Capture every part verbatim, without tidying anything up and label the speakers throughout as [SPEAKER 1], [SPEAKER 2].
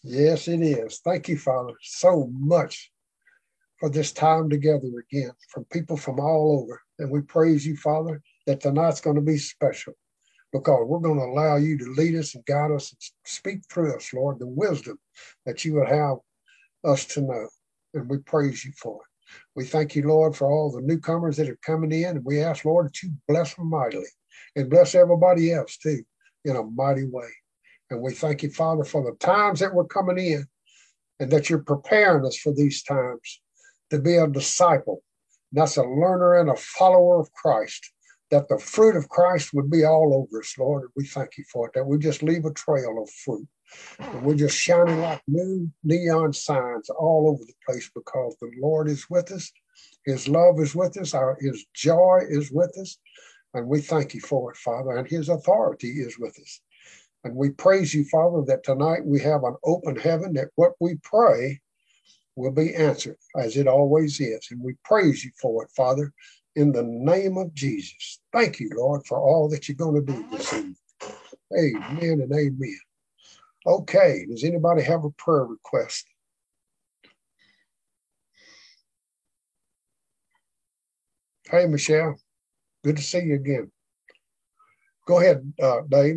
[SPEAKER 1] Yes, it is. Thank you, Father, so much for this time together again from people from all over. And we praise you, Father, that tonight's going to be special because we're going to allow you to lead us and guide us and speak through us, Lord, the wisdom that you would have us to know. And we praise you for it. We thank you, Lord, for all the newcomers that are coming in. And we ask, Lord, that you bless them mightily and bless everybody else too in a mighty way. And we thank you, Father, for the times that we're coming in and that you're preparing us for these times to be a disciple. And that's a learner and a follower of Christ, that the fruit of Christ would be all over us, Lord. And we thank you for it, that we just leave a trail of fruit. And we're just shining like new neon signs all over the place because the Lord is with us. His love is with us. Our, his joy is with us. And we thank you for it, Father. And his authority is with us. And we praise you, Father, that tonight we have an open heaven, that what we pray will be answered, as it always is. And we praise you for it, Father, in the name of Jesus. Thank you, Lord, for all that you're going to do this evening. Amen and amen. Okay, does anybody have a prayer request? Hey, Michelle, good to see you again. Go ahead, uh, Dave.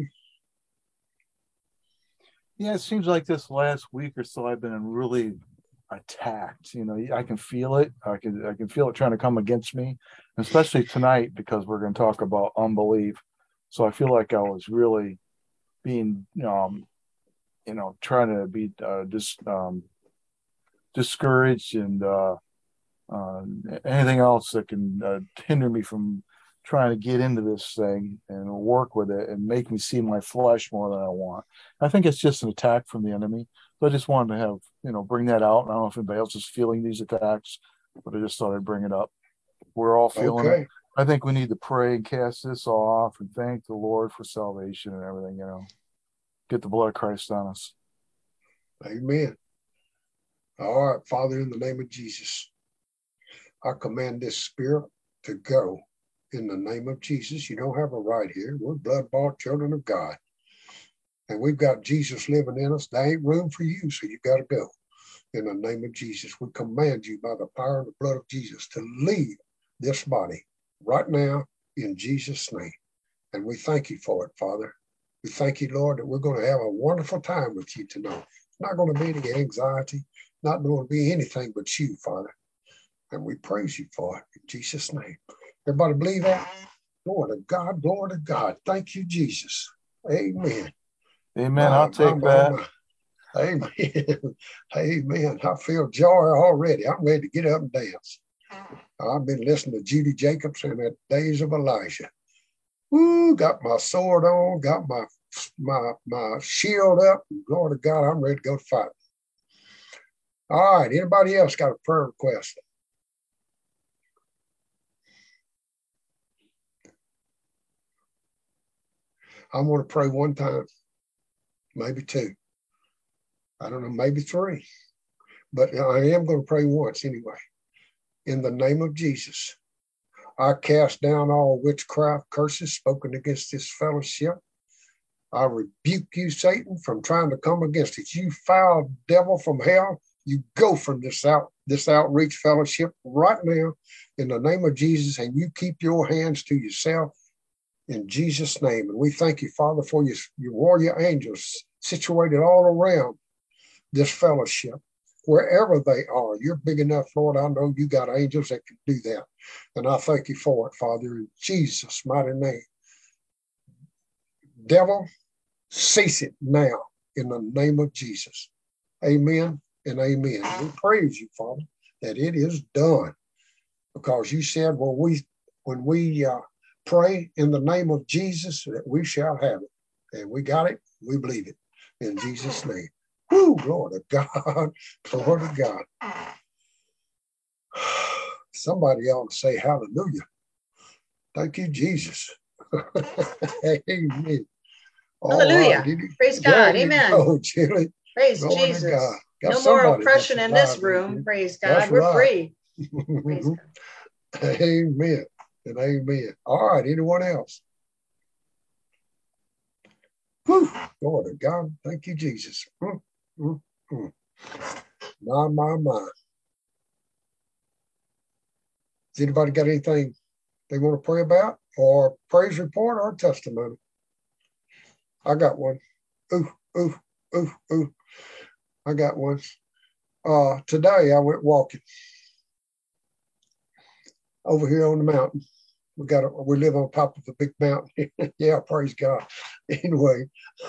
[SPEAKER 2] Yeah, it seems like this last week or so I've been really attacked. You know, I can feel it. I can I can feel it trying to come against me, especially tonight because we're going to talk about unbelief. So I feel like I was really being, um, you know, trying to be uh, just um, discouraged and uh, uh, anything else that can uh, hinder me from trying to get into this thing and work with it and make me see my flesh more than I want. I think it's just an attack from the enemy. So I just wanted to have, you know, bring that out. I don't know if anybody else is feeling these attacks, but I just thought I'd bring it up. We're all feeling
[SPEAKER 1] Okay.
[SPEAKER 2] it. I think we need to pray and cast this off and thank the Lord for salvation and everything, you know. Get the blood of Christ on us.
[SPEAKER 1] Amen. All right, Father, in the name of Jesus, I command this spirit to go in the name of Jesus. You don't have a right here. We're blood-bought children of God. And we've got Jesus living in us. There ain't room for you, so you got to go. In the name of Jesus, we command you by the power and the blood of Jesus to leave this body right now in Jesus' name. And we thank you for it, Father. We thank you, Lord, that we're going to have a wonderful time with you tonight. It's not going to be any anxiety, not going to be anything but you, Father. And we praise you for it in Jesus' name. Everybody believe that? Glory to God, glory to God. Thank you, Jesus. Amen.
[SPEAKER 2] Amen.
[SPEAKER 1] My,
[SPEAKER 2] I'll take
[SPEAKER 1] my,
[SPEAKER 2] that.
[SPEAKER 1] My, my. Amen. Amen. I feel joy already. I'm ready to get up and dance. I've been listening to Judy Jacobs and the Days of Elijah. Woo, got my sword on, got my my my shield up. Glory to God, I'm ready to go fight. All right, anybody else got a prayer request? I'm going to pray one time, maybe two. I don't know, maybe three. But I am going to pray once anyway. In the name of Jesus, I cast down all witchcraft curses spoken against this fellowship. I rebuke you, Satan, from trying to come against it. You foul devil from hell, you go from this out this outreach fellowship right now in the name of Jesus, and you keep your hands to yourself in Jesus' name. And we thank you, Father, for your, your warrior angels situated all around this fellowship, wherever they are. You're big enough, Lord. I know you got angels that can do that. And I thank you for it, Father, in Jesus' mighty name. Devil, cease it now in the name of Jesus. Amen and amen. We praise you, Father, that it is done, because you said, well, we when we uh, pray in the name of Jesus, that we shall have it. And we got it. We believe it in Jesus' name. Woo, glory to God. Glory to God. Somebody ought to say hallelujah. Thank you, Jesus. Amen.
[SPEAKER 3] All hallelujah. Right. Praise God. Amen.
[SPEAKER 1] Go, Julie.
[SPEAKER 3] Praise
[SPEAKER 1] glory
[SPEAKER 3] Jesus.
[SPEAKER 1] To God.
[SPEAKER 3] No more oppression in this room. Praise God.
[SPEAKER 1] That's
[SPEAKER 3] We're
[SPEAKER 1] right.
[SPEAKER 3] free. Praise
[SPEAKER 1] God. Amen and amen. All right. Anyone else? Whew. Glory to God. Thank you, Jesus. Mm-hmm. My, my, my. Has anybody got anything they want to pray about, or praise report, or testimony? I got one. Ooh, ooh, ooh, ooh. I got one. Uh, today I went walking over here on the mountain. We got a, we live on top of a big mountain. Yeah, praise God. Anyway,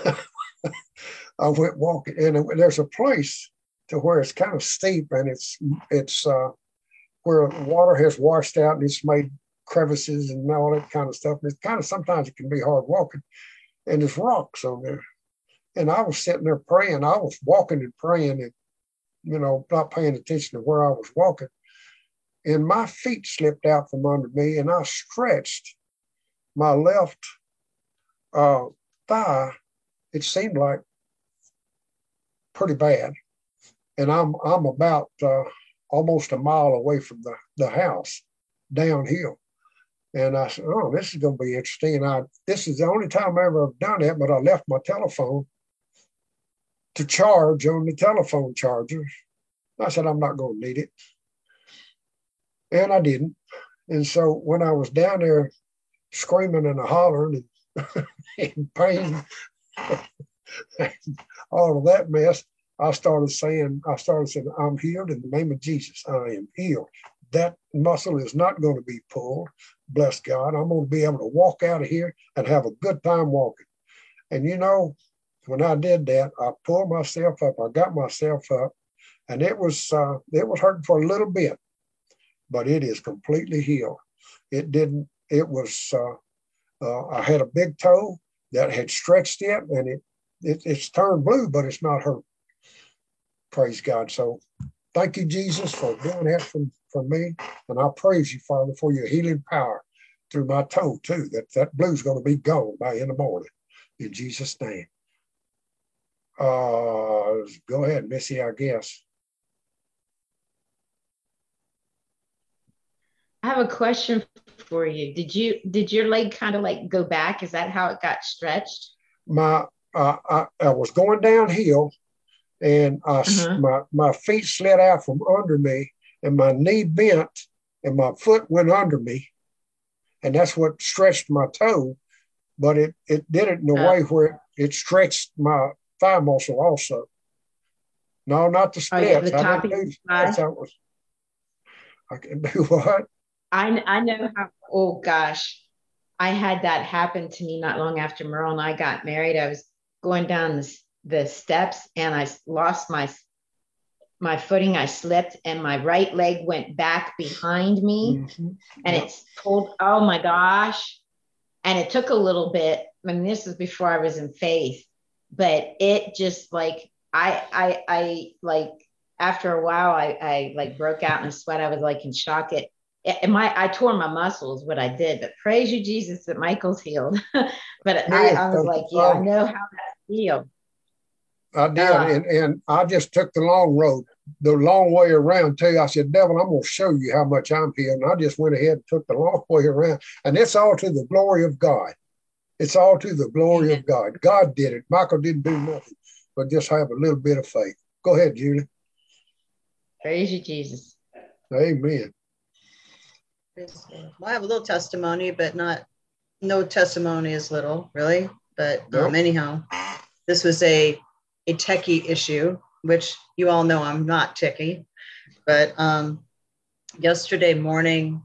[SPEAKER 1] I went walking, and there's a place to where it's kind of steep, and it's it's uh, where water has washed out, and it's made crevices and all that kind of stuff. And it's kind of sometimes it can be hard walking, and there's rocks on there. And I was sitting there praying. I was walking and praying, and you know, not paying attention to where I was walking. And my feet slipped out from under me, and I stretched my left uh, thigh. It seemed like pretty bad. And I'm I'm about uh, almost a mile away from the, the house, downhill. And I said, oh, this is going to be interesting. And I, this is the only time I ever have done that, but I left my telephone to charge on the telephone charger. I said, I'm not going to need it. And I didn't. And so when I was down there screaming and hollering and in pain, all of that mess, I started saying, I started saying, I'm healed in the name of Jesus. I am healed. That muscle is not going to be pulled. Bless God. I'm going to be able to walk out of here and have a good time walking. And you know, when I did that, I pulled myself up. I got myself up, and it was uh, it was hurting for a little bit, but it is completely healed. It didn't. It was. Uh, uh, I had a big toe that had stretched it, and it, it it's turned blue, but it's not hurt. Praise God. So thank you, Jesus, for doing that for, for me. And I praise you, Father, for your healing power through my toe, too. That, that blue's going to be gone by in the morning. In Jesus' name. Uh, go ahead, Missy, I guess.
[SPEAKER 4] I have a question for you. Did you did your leg kind of like go back? Is that how it got stretched?
[SPEAKER 1] My uh, I, I was going downhill, and I, uh-huh. my, my feet slid out from under me, and my knee bent, and my foot went under me. And that's what stretched my toe. But it, it did it in a oh. way where it, it stretched my thigh muscle also. No, not the splits. Oh, yeah, the I didn't do the splits. I, was, I can do what?
[SPEAKER 4] I, I know how, oh gosh. I had that happen to me not long after Merle and I got married. I was going down the the steps, and I lost my my footing. I slipped, and my right leg went back behind me, mm-hmm. and yep. it's pulled. Oh my gosh! And it took a little bit. I mean, this is before I was in faith, but it just like I I I like after a while I I like broke out in a sweat. I was like in shock. It, it my I tore my muscles. What I did, but praise you, Jesus, that Michael's healed. But I, I was like, yeah, I know how that feels.
[SPEAKER 1] I did, uh, and, and I just took the long road, the long way around too. I said, devil, I'm going to show you how much I'm healed. And I just went ahead and took the long way around. And it's all to the glory of God. It's all to the glory Amen. Of God. God did it. Michael didn't do nothing, but just have a little bit of faith. Go ahead, Julie.
[SPEAKER 4] Praise you, Jesus.
[SPEAKER 1] Amen.
[SPEAKER 3] Well, I have a little testimony, but not, no testimony is little, really. But nope. um, anyhow, this was a a techie issue, which you all know I'm not techie, but um, yesterday morning,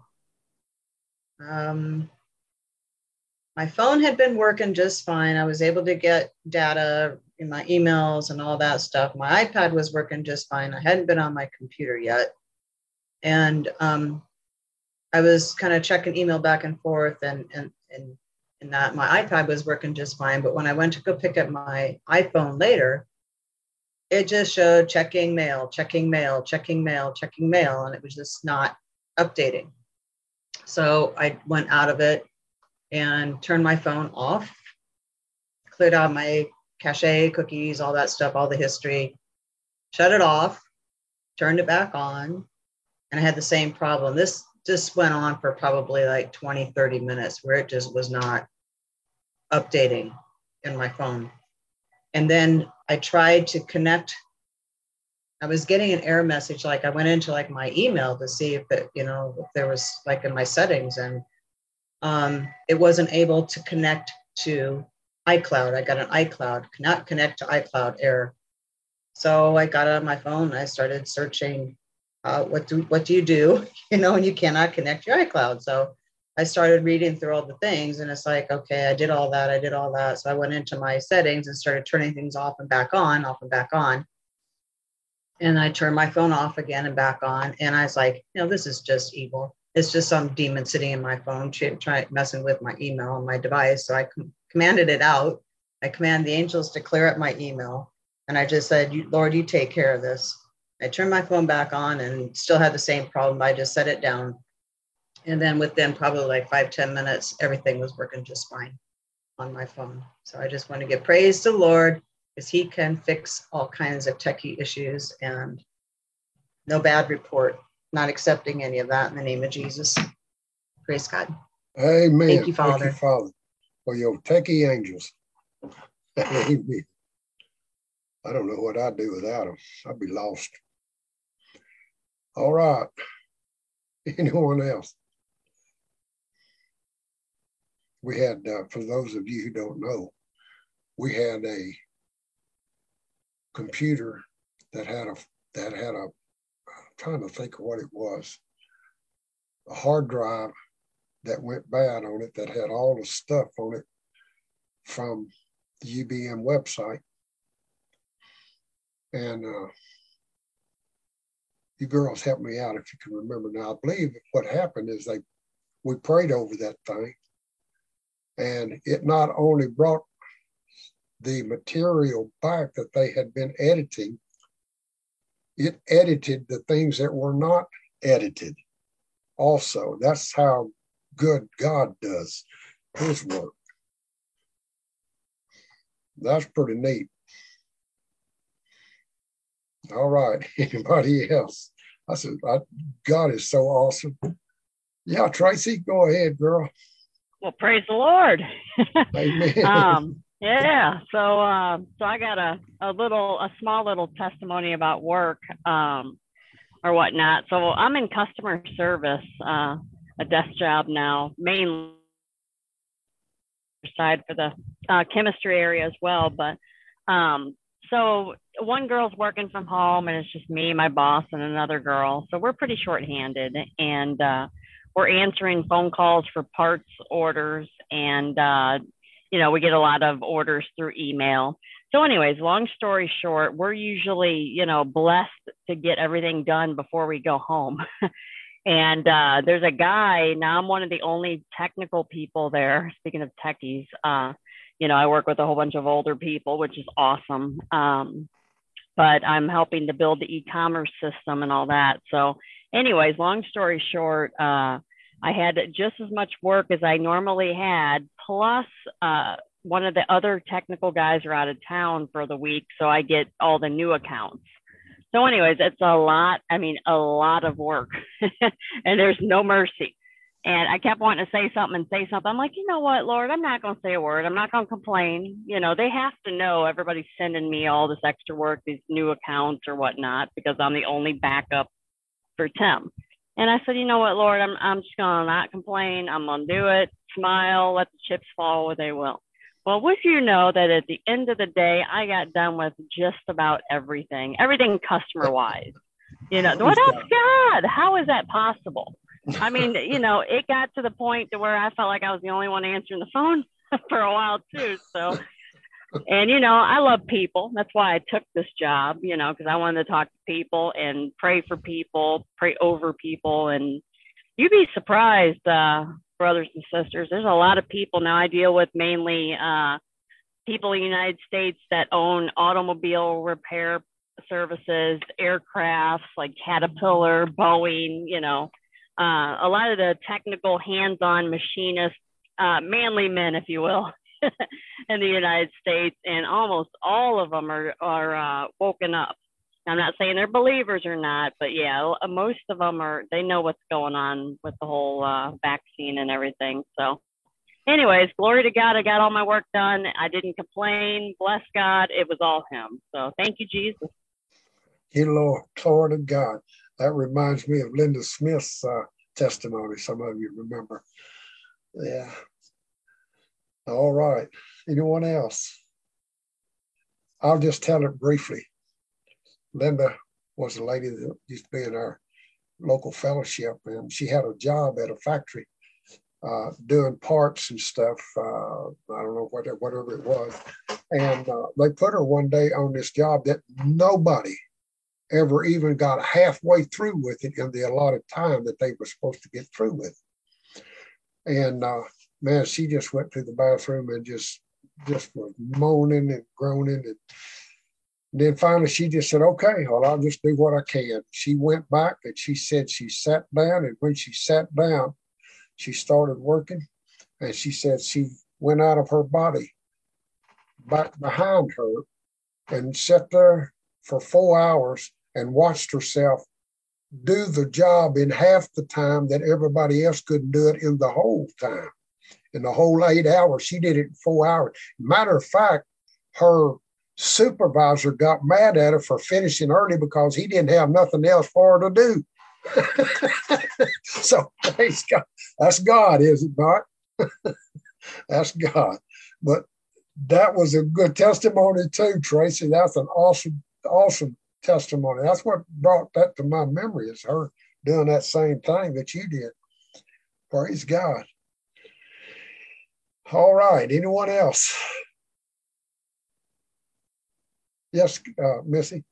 [SPEAKER 3] um, my phone had been working just fine. I was able to get data in my emails and all that stuff. My iPad was working just fine. I hadn't been on my computer yet. And um, I was kind of checking email back and forth, and, and, and, and that my iPad was working just fine. But when I went to go pick up my iPhone later, it just showed checking mail, checking mail, checking mail, checking mail, and it was just not updating. So I went out of it and turned my phone off, cleared out my cache, cookies, all that stuff, all the history, shut it off, turned it back on, and I had the same problem. This just went on for probably like twenty, thirty minutes where it just was not updating in my phone. And then I tried to connect I was getting an error message. Like I went into like my email to see if it, you know, if there was like in my settings, and um, it wasn't able to connect to iCloud. I got an iCloud, cannot connect to iCloud error. So I got on my phone and I started searching, uh, what do what do you do, you know, and you cannot connect your iCloud. So I started reading through all the things, and it's like, okay, I did all that, I did all that. So I went into my settings and started turning things off and back on, off and back on. And I turned my phone off again and back on. And I was like, you know, this is just evil. It's just some demon sitting in my phone, trying messing with my email on my device. So I com- commanded it out. I commanded the angels to clear up my email. And I just said, you, Lord, you take care of this. I turned my phone back on and still had the same problem. I just set it down. And then within probably like five, ten minutes, everything was working just fine on my phone. So I just want to give praise to the Lord, because he can fix all kinds of techie issues, and no bad report. Not accepting any of that in the name of Jesus. Praise God.
[SPEAKER 1] Amen.
[SPEAKER 3] Thank you, Father.
[SPEAKER 1] Thank you, Father, for your techie angels. Amen. I don't know what I'd do without them. I'd be lost. All right. Anyone else? We had, uh, for those of you who don't know, we had a computer that had a, that had a, I'm trying to think of what it was, a hard drive that went bad on it that had all the stuff on it from the U B M website. And uh, you girls help me out if you can remember now. I believe what happened is they, we prayed over that thing, and it not only brought the material back that they had been editing, it edited the things that were not edited also. That's how good God does his work. That's pretty neat. All right, anybody else? I said, I, God is so awesome. Yeah, Tracy, go ahead, girl.
[SPEAKER 5] Well, praise the Lord.
[SPEAKER 1] Amen.
[SPEAKER 5] um, yeah, so uh, so I got a, a little, a small little testimony about work um, or whatnot. So I'm in customer service, uh, a desk job now, mainly side for the uh, chemistry area as well. But um, so one girl's working from home, and it's just me, my boss, and another girl. So we're pretty shorthanded, and uh, we're answering phone calls for parts orders, and uh, you know, we get a lot of orders through email. So anyways, long story short, we're usually, you know, blessed to get everything done before we go home. And uh, there's a guy, now I'm one of the only technical people there. Speaking of techies, uh, you know, I work with a whole bunch of older people, which is awesome. Um, but I'm helping to build the e-commerce system and all that. So anyways, long story short, uh, I had just as much work as I normally had, plus uh, one of the other technical guys are out of town for the week. So I get all the new accounts. So anyways, it's a lot, I mean, a lot of work and there's no mercy. And I kept wanting to say something and say something. I'm like, you know what, Lord, I'm not going to say a word. I'm not going to complain. You know, they have to know everybody's sending me all this extra work, these new accounts or whatnot, because I'm the only backup for Tim. And I said, you know what, Lord, I'm, I'm just going to not complain. I'm going to do it, smile, let the chips fall where they will. Well, with you know that at the end of the day, I got done with just about everything, everything customer-wise. You know, what else, God? How is that possible? I mean, you know, it got to the point to where I felt like I was the only one answering the phone for a while too. So, and you know, I love people. That's why I took this job, you know, because I wanted to talk to people and pray for people, pray over people. And you'd be surprised, uh, brothers and sisters, there's a lot of people now. I deal with mainly uh, people in the United States that own automobile repair services, aircrafts like Caterpillar, Boeing, you know, uh, a lot of the technical hands-on machinists, uh, manly men, if you will, in the United States. And almost all of them are, are uh, woken up. I'm not saying they're believers or not, but yeah, most of them are, they know what's going on with the whole uh, vaccine and everything. So anyways, glory to God, I got all my work done. I didn't complain. Bless God. It was all him. So thank you, Jesus.
[SPEAKER 1] Thank you, Lord. Glory to God. That reminds me of Linda Smith's uh, testimony. Some of you remember. Yeah. All right. Anyone else? I'll just tell it briefly. Linda was a lady that used to be in our local fellowship, and she had a job at a factory uh, doing parts and stuff. Uh, I don't know what, whatever it was. And uh, they put her one day on this job that nobody ever even got halfway through with it in the allotted time that they were supposed to get through with. And uh, man, she just went to the bathroom and just just was moaning and groaning. And then finally she just said, okay, well, I'll just do what I can. She went back and she said she sat down, and when she sat down, she started working, and she said she went out of her body back behind her and sat there for four hours and watched herself do the job in half the time that everybody else couldn't do it in the whole time. In the whole eight hours, she did it in four hours. Matter of fact, her supervisor got mad at her for finishing early because he didn't have nothing else for her to do. So praise God. That's God, is it not? That's God. But that was a good testimony too, Tracy. That's an awesome, awesome testimony. That's what brought that to my memory, is her doing that same thing that you did. Praise God. All right. Anyone else? Yes, uh, Missy.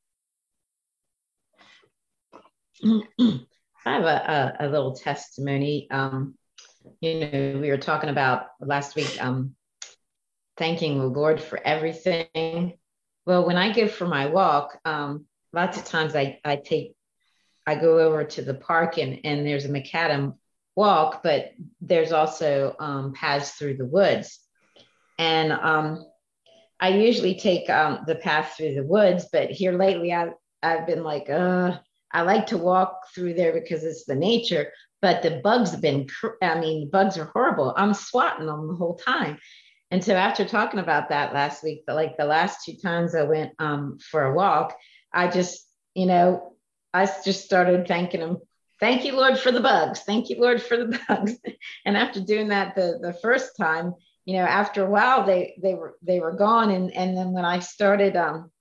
[SPEAKER 4] I have a, a, a little testimony. Um, you know, we were talking about last week, um, thanking the Lord for everything. Well, when I go for my walk, um, lots of times I, I take, I go over to the park, and, and there's a macadam walk, but there's also um, paths through the woods. And um, I usually take um, the path through the woods, but here lately I, I've been like, uh, I like to walk through there because it's the nature, but the bugs have been, I mean, bugs are horrible. I'm swatting them the whole time. And so after talking about that last week, but like the last two times I went um, for a walk, I just, you know, I just started thanking him. Thank you, Lord, for the bugs. Thank you, Lord, for the bugs. And after doing that the, the first time, you know, after a while they they were they were gone. And and then when I started um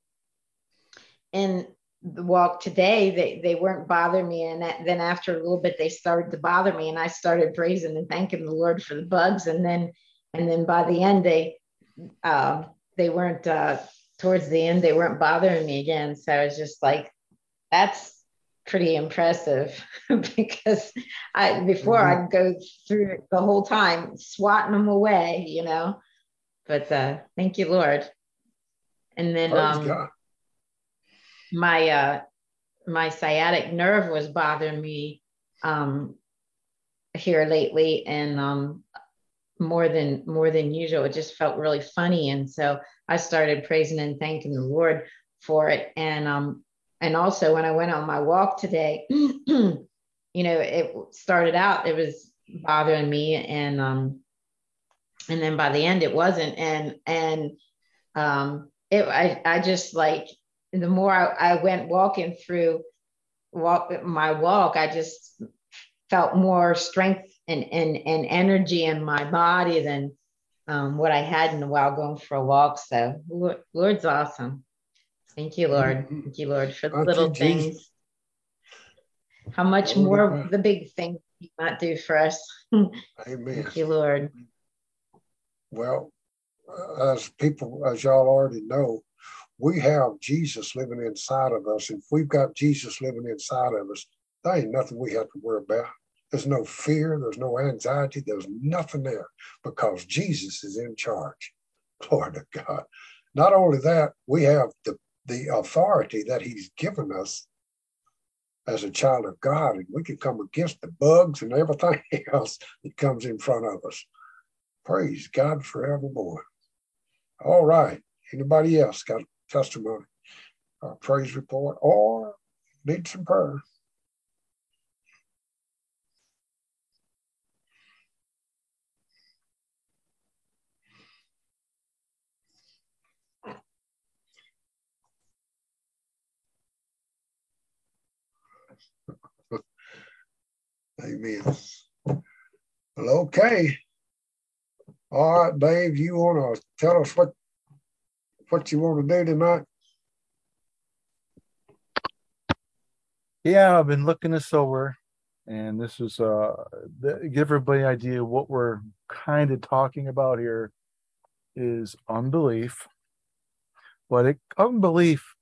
[SPEAKER 4] in the walk today, they they weren't bothering me. And that, then after a little bit they started to bother me, and I started praising and thanking the Lord for the bugs. And then and then by the end they uh, they weren't uh, towards the end they weren't bothering me again. So I was just like, that's pretty impressive. Because I before mm-hmm. I'd go through it the whole time swatting them away, you know. But uh, thank you, Lord. And then um, my uh, my sciatic nerve was bothering me um, here lately, and um, more than more than usual. It just felt really funny, and so I started praising and thanking the Lord for it. And um, and also when I went on my walk today, you know, it started out, it was bothering me, and um, and then by the end it wasn't. And and um, it I I just like, the more I, I went walking through walk my walk, I just felt more strength and and, and energy in my body than um, what I had in a while going for a walk. So Lord, Lord's awesome. Thank you, Lord. Thank you, Lord, for the Aren't little things. Jesus? How much Lord more God. The big things He might do for us.
[SPEAKER 1] Amen.
[SPEAKER 4] Thank you, Lord.
[SPEAKER 1] Well, as people, as y'all already know, we have Jesus living inside of us. If we've got Jesus living inside of us, there ain't nothing we have to worry about. There's no fear. There's no anxiety. There's nothing there, because Jesus is in charge. Glory to God. Not only that, we have the, the authority that He's given us as a child of God, and we can come against the bugs and everything else that comes in front of us. Praise God forevermore. All right. Anybody else got a testimony or praise report or need some prayer? Amen. Well, okay. All right, Dave, you want to tell us what what you want to do tonight?
[SPEAKER 2] Yeah, I've been looking this over, and this is uh the, give everybody an idea of what we're kind of talking about here is unbelief. But it, unbelief,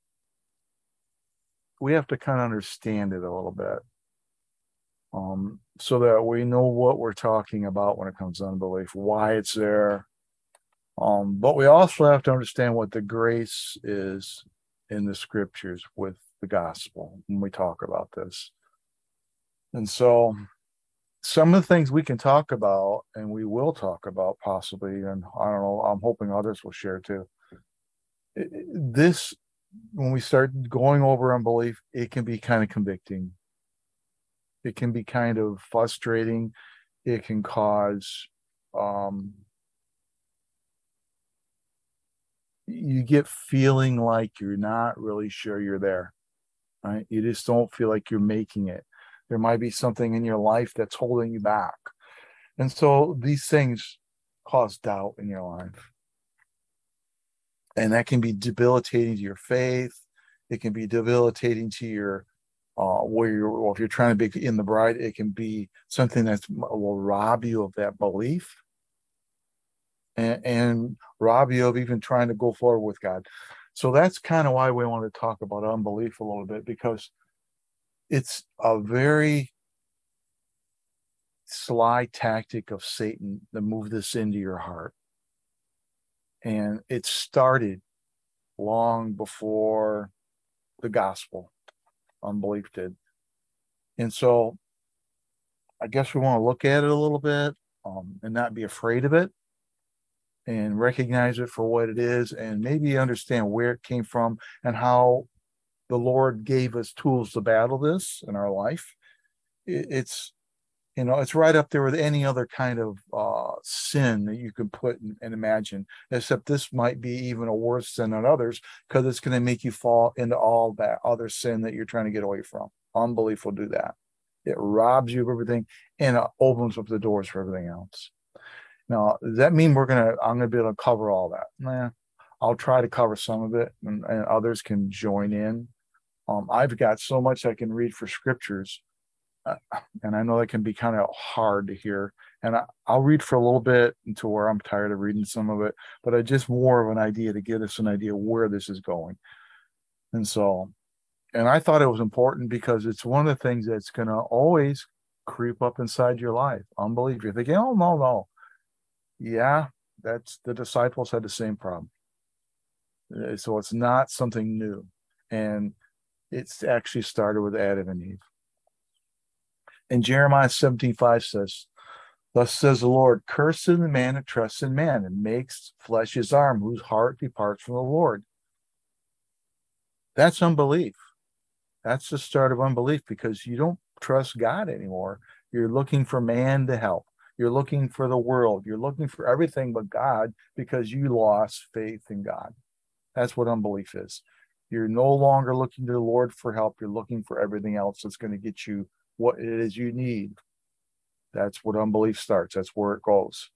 [SPEAKER 2] we have to kind of understand it a little bit, um, so that we know what we're talking about when it comes to unbelief, why it's there. Um, but we also have to understand what the grace is in the scriptures with the gospel when we talk about this. And so some of the things we can talk about and we will talk about possibly, and I don't know, I'm hoping others will share too. This, when we start going over unbelief, it can be kind of convicting. It can be kind of frustrating. It can cause, um, you get feeling like you're not really sure you're there, right? You just don't feel like you're making it. There might be something in your life that's holding you back. And so these things cause doubt in your life. And that can be debilitating to your faith. It can be debilitating to your, uh, where you're, or if you're trying to be in the bride, it can be something that will rob you of that belief and, and rob you of even trying to go forward with God. So that's kind of why we want to talk about unbelief a little bit, because it's a very sly tactic of Satan to move this into your heart. And it started long before the gospel, unbelief did. And so I guess we want to look at it a little bit, um, and not be afraid of it, and recognize it for what it is, and maybe understand where it came from and how the Lord gave us tools to battle this in our life. It's, you know, it's right up there with any other kind of uh, sin that you can put and, and imagine, except this might be even a worse sin than others, because it's going to make you fall into all that other sin that you're trying to get away from. Unbelief will do that. It robs you of everything, and it opens up the doors for everything else. Now, does that mean we're gonna? I'm gonna be able to cover all that? Nah, I'll try to cover some of it, and, and others can join in. Um, I've got so much I can read for scriptures, uh, and I know that can be kind of hard to hear. And I, I'll read for a little bit until where I'm tired of reading some of it, but I just more of an idea to get us an idea where this is going. And so, and I thought it was important because it's one of the things that's going to always creep up inside your life. Unbelief. You're thinking, oh, no, no. Yeah, that's the disciples had the same problem. So it's not something new. And it's actually started with Adam and Eve. And Jeremiah seventeen five says, thus says the Lord, cursed is the man that trusts in man and makes flesh his arm, whose heart departs from the Lord. That's unbelief. That's the start of unbelief, because you don't trust God anymore. You're looking for man to help. You're looking for the world. You're looking for everything but God, because you lost faith in God. That's what unbelief is. You're no longer looking to the Lord for help. You're looking for everything else that's going to get you what it is you need. That's what unbelief starts. That's where it goes.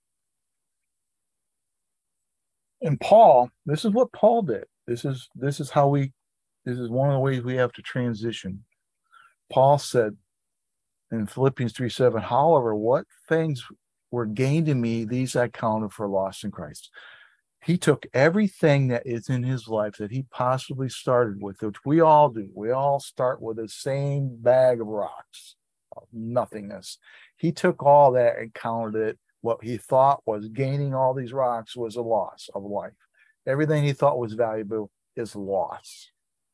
[SPEAKER 2] And Paul, this is what Paul did. This is this is how we, this is one of the ways we have to transition. Paul said in Philippians three seven, however, what things were gained to me, these I counted for loss in Christ. He took everything that is in his life that he possibly started with, which we all do. We all start with the same bag of rocks, of nothingness. He took all that and counted it. What he thought was gaining all these rocks was a loss of life. Everything he thought was valuable is loss.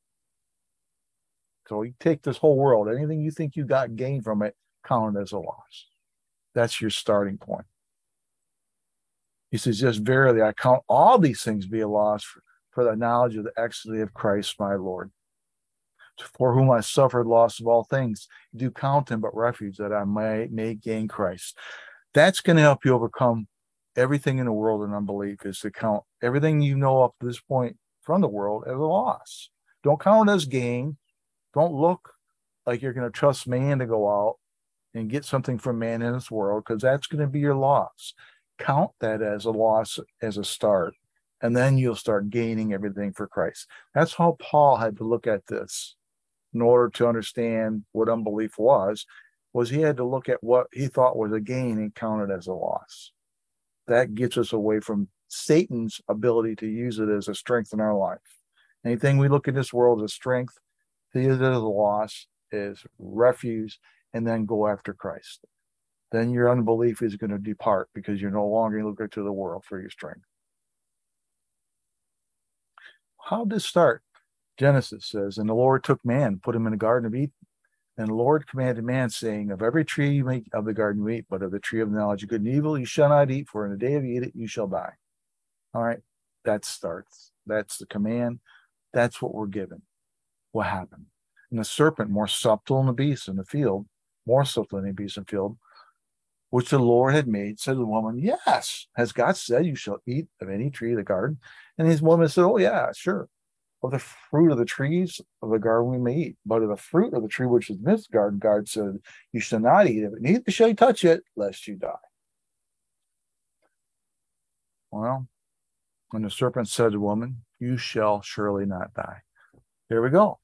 [SPEAKER 2] So you take this whole world, anything you think you got gained from it, count it as a loss. That's your starting point. He says, just verily, I count all these things be a loss for, for the knowledge of the excellency of Christ my Lord, for whom I suffered loss of all things. Do count him but refuge, that I may, may gain Christ. That's going to help you overcome everything in the world in unbelief, is to count everything you know up to this point from the world as a loss. Don't count it as gain. Don't look like you're going to trust man to go out and get something from man in this world, because that's going to be your loss. Count that as a loss, as a start, and then you'll start gaining everything for Christ. That's how Paul had to look at this in order to understand what unbelief was, was he had to look at what he thought was a gain and count it as a loss. That gets us away from Satan's ability to use it as a strength in our life. Anything we look at this world as strength, to use it as a loss, is refuse, and then go after Christ. Then your unbelief is going to depart, because you're no longer looking to the world for your strength. How did this start? Genesis says, and the Lord took man, put him in the Garden of Eden. And the Lord commanded man, saying, of every tree you may of the garden you eat, but of the tree of the knowledge of good and evil you shall not eat, for in the day of you eat it, you shall die. All right, that starts. That's the command. That's what we're given. What happened? And the serpent, more subtle than the beast in the field, more subtle than the beast in the field, which the Lord had made, said to the woman, yes, has God said you shall eat of any tree of the garden? And his woman said, oh yeah, sure. Of the fruit of the trees of the garden we may eat, but of the fruit of the tree which is in this garden, God said, you shall not eat of it, neither shall you touch it, lest you die. Well, when the serpent said to the woman, you shall surely not die. There we go.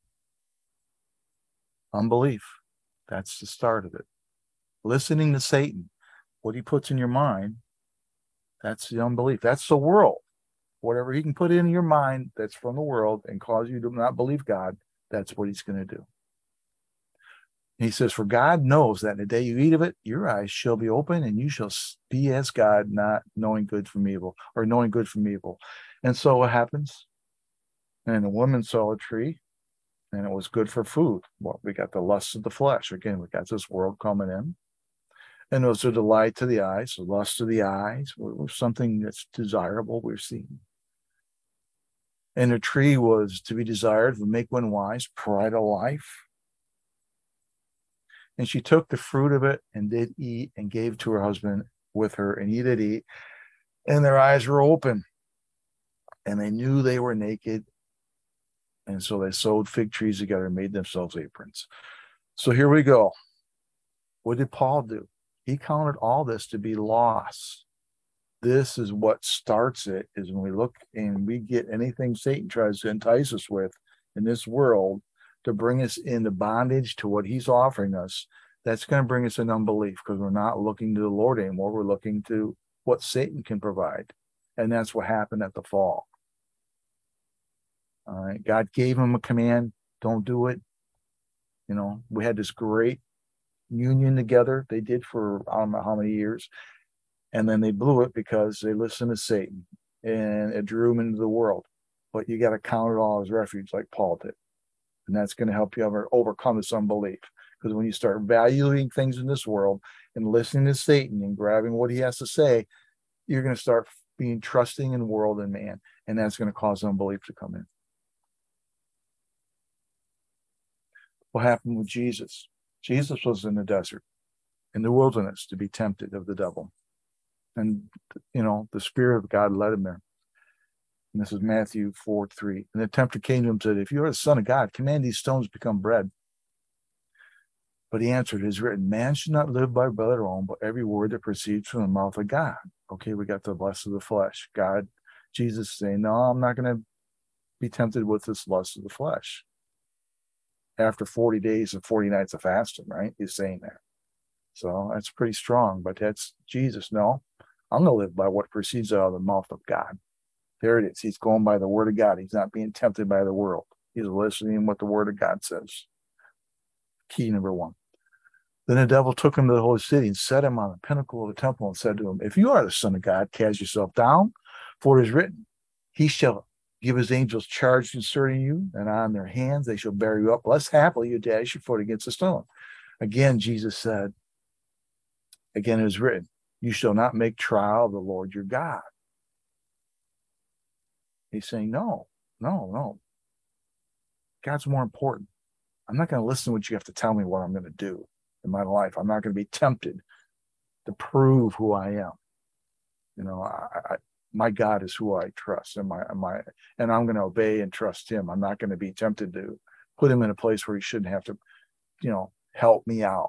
[SPEAKER 2] Unbelief. That's the start of it. Listening to Satan, what he puts in your mind, that's the unbelief. That's the world. Whatever he can put in your mind that's from the world and cause you to not believe God, that's what he's going to do. He says, for God knows that in the day you eat of it, your eyes shall be open and you shall be as God, not knowing good from evil, or knowing good from evil. And so what happens? And the woman saw a tree, and it was good for food. Well, we got the lust of the flesh. Again, we got this world coming in. And it was a delight to the eyes, the lust of the eyes, was something that's desirable we're seeing. And the tree was to be desired, would make one wise, pride of life. And she took the fruit of it and did eat, and gave to her husband with her, and he did eat. And their eyes were open, and they knew they were naked. And so they sewed fig trees together and made themselves aprons. So here we go. What did Paul do? He counted all this to be loss. This is what starts it, is when we look and we get anything Satan tries to entice us with in this world to bring us into bondage to what he's offering us. That's going to bring us in unbelief, because we're not looking to the Lord anymore. We're looking to what Satan can provide. And that's what happened at the fall. All right. God gave him a command. Don't do it. You know, we had this great union together. They did for I don't know how many years. And then they blew it because they listened to Satan, and it drew him into the world. But you got to count it all as refuge, like Paul did. And that's going to help you ever overcome this unbelief. Because when you start valuing things in this world and listening to Satan and grabbing what he has to say, you're going to start being trusting in the world and man. And that's going to cause unbelief to come in. What happened with Jesus? Jesus was in the desert, in the wilderness, to be tempted of the devil. And, you know, the Spirit of God led him there. And this is Matthew four three. And the tempter came to him and said, if you are the Son of God, command these stones to become bread. But he answered, it is written, man should not live by bread alone, but every word that proceeds from the mouth of God. Okay, we got the lust of the flesh. God, Jesus saying, no, I'm not going to be tempted with this lust of the flesh. After forty days and forty nights of fasting, right? He's saying that. So that's pretty strong, but that's Jesus. No, I'm going to live by what proceeds out of the mouth of God. There it is. He's going by the word of God. He's not being tempted by the world. He's listening to what the word of God says. Key number one. Then the devil took him to the holy city and set him on the pinnacle of the temple and said to him, if you are the Son of God, cast yourself down, for it is written, he shall give his angels charge concerning you, and on their hands they shall bear you up, lest happily you dash your foot against a stone. Again, Jesus said, again it is written, you shall not make trial of the Lord your God. He's saying, no, no, no. God's more important. I'm not going to listen to what you have to tell me what I'm going to do in my life. I'm not going to be tempted to prove who I am. You know, I, I, my God is who I trust, and my, my, and I'm going to obey and trust him. I'm not going to be tempted to put him in a place where he shouldn't have to you know, help me out.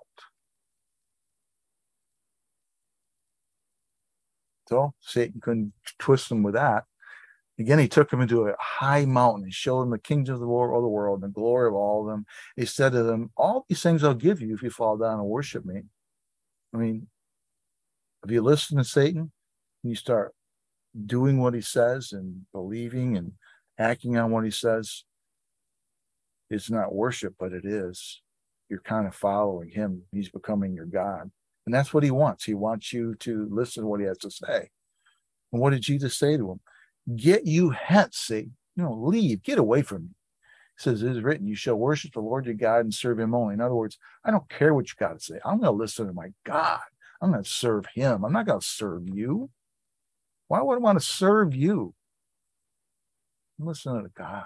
[SPEAKER 2] So Satan couldn't twist him with that. Again, he took him into a high mountain and showed him the kings of the world, of the world and the glory of all of them. He said to them, all these things I'll give you if you fall down and worship me. I mean, if you listen to Satan and you start doing what he says and believing and acting on what he says, it's not worship, but it is. You're kind of following him. He's becoming your God. And that's what he wants. He wants you to listen to what he has to say. And what did Jesus say to him? Get you hence, Satan. You know, leave, get away from me. He says, it is written, you shall worship the Lord your God and serve him only. In other words, I don't care what you got to say. I'm going to listen to my God. I'm going to serve him. I'm not going to serve you. Why would I want to serve you? I'm listening to God.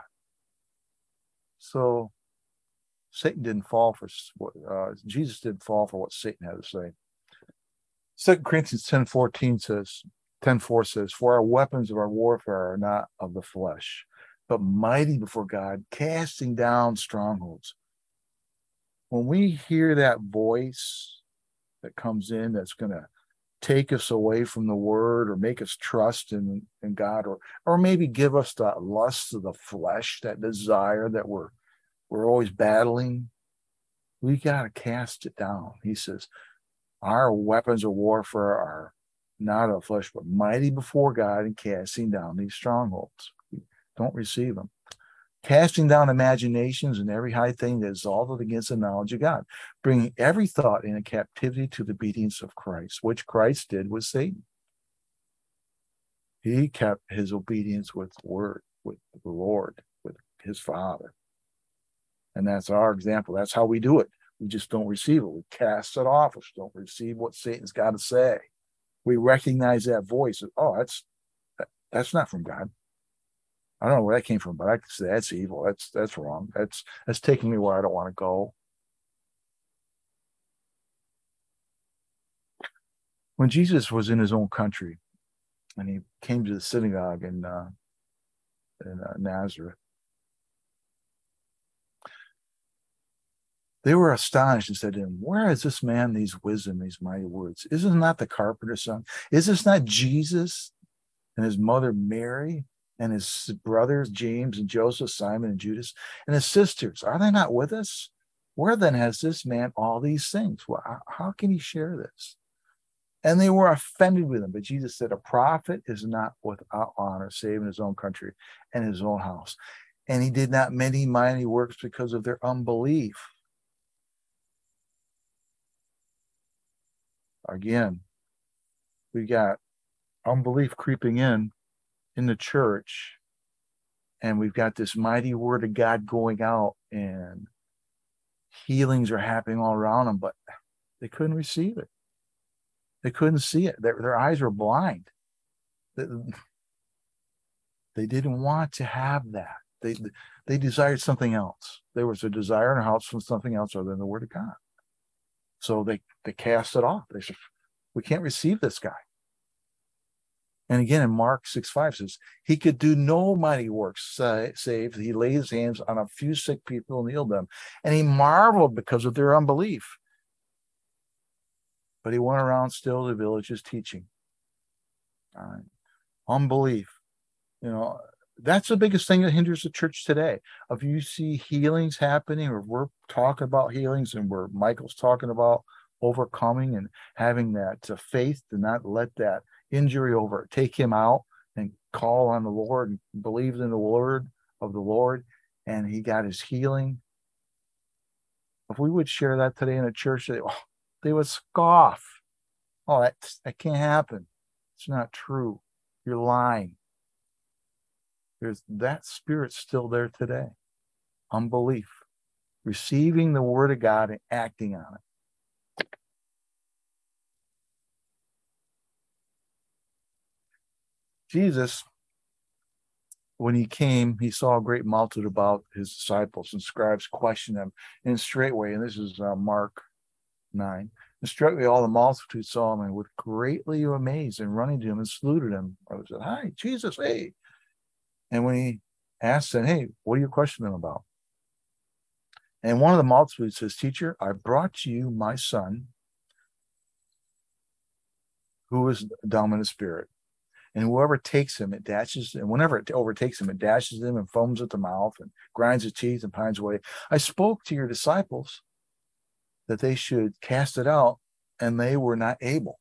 [SPEAKER 2] So Satan didn't fall for what uh, Jesus didn't fall for what Satan had to say. Second Corinthians ten fourteen says, ten four says, for our weapons of our warfare are not of the flesh, but mighty before God, casting down strongholds. When we hear that voice that comes in that's going to take us away from the word or make us trust in, in God, or or maybe give us that lust of the flesh, that desire that we're we're always battling, we got to cast it down. He says, our weapons of warfare are not of flesh, but mighty before God and casting down these strongholds. We don't receive them. Casting down imaginations and every high thing that is exalted against the knowledge of God, bringing every thought into captivity to the obedience of Christ, which Christ did with Satan. He kept his obedience with the word, with the Lord, with his Father. And that's our example. That's how we do it. We just don't receive it. We cast it off. We don't receive what Satan's got to say. We recognize that voice. Oh, that's that, that's not from God. I don't know where that came from, but I can say that's evil. That's that's wrong. That's that's taking me where I don't want to go. When Jesus was in his own country, and he came to the synagogue in uh, in uh, Nazareth, they were astonished and said to him, where is this man these wisdom, these mighty words? Is this not the carpenter's son? Is this not Jesus and his mother Mary and his brothers James and Joseph, Simon and Judas, and his sisters? Are they not with us? Where then has this man all these things? Well, how can he share this? And they were offended with him. But Jesus said, a prophet is not without honor, save in his own country and his own house. And he did not many mighty works because of their unbelief. Again, we got unbelief creeping in in the church, and we've got this mighty word of God going out, and healings are happening all around them, but they couldn't receive it. They couldn't see it. Their, their eyes were blind. They, they didn't want to have that. They they desired something else. There was a desire in their hearts from something else other than the word of God. So they, they cast it off. They said, we can't receive this guy. And again, in Mark six five says, he could do no mighty works, uh, save he laid his hands on a few sick people and healed them. And he marveled because of their unbelief. But he went around still the villages teaching. All right. Unbelief. You know, that's the biggest thing that hinders the church today. If you see healings happening, or we're talking about healings, and where Michael's talking about overcoming and having that uh, faith to not let that injury over take him out, and call on the Lord and believed in the word of the Lord, and he got his healing. If we would share that today in a church, they, oh, they would scoff. Oh, that, that can't happen. It's not true. You're lying. There's that spirit still there today. Unbelief. Receiving the word of God and acting on it. Jesus, when he came, he saw a great multitude about his disciples, and scribes questioned him. And straightway, and this is uh, Mark nine, and straightway all the multitude saw him and were greatly amazed, and running to him and saluted him. I said, hi, Jesus, hey. And when he asked them, hey, what are you questioning them about? And one of the multitude says, Teacher, I brought you my son, who is dumb in the spirit. And whoever takes him, it dashes, and whenever it overtakes him, it dashes him and foams at the mouth and grinds his teeth and pines away. I spoke to your disciples that they should cast it out, and they were not able.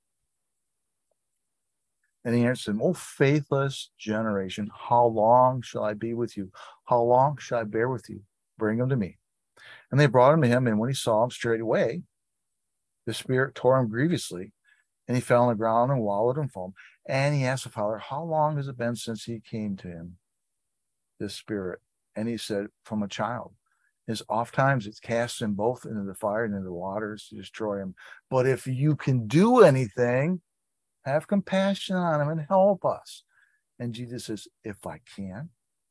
[SPEAKER 2] And he answered them, O faithless generation, how long shall I be with you? How long shall I bear with you? Bring him to me. And they brought him to him, and when he saw him straightway, the spirit tore him grievously, and he fell on the ground and wallowed in foam. And he asked the father, how long has it been since he came to him, this spirit? And he said, from a child. Is oft times it's cast them both into the fire and into the waters to destroy him. But if you can do anything, have compassion on him and help us. And Jesus says, if I can.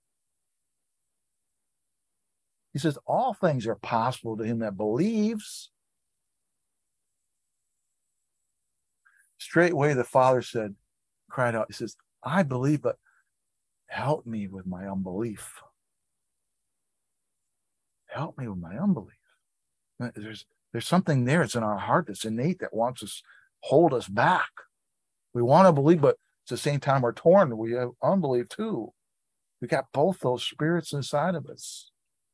[SPEAKER 2] He says, all things are possible to him that believes. Straightway the father said, cried out, he says, I believe, but help me with my unbelief. Help me with my unbelief. There's, there's something there. It's in our heart that's innate that wants us, hold us back. We want to believe, but at the same time, we're torn. We have unbelief too. We got both those spirits inside of us.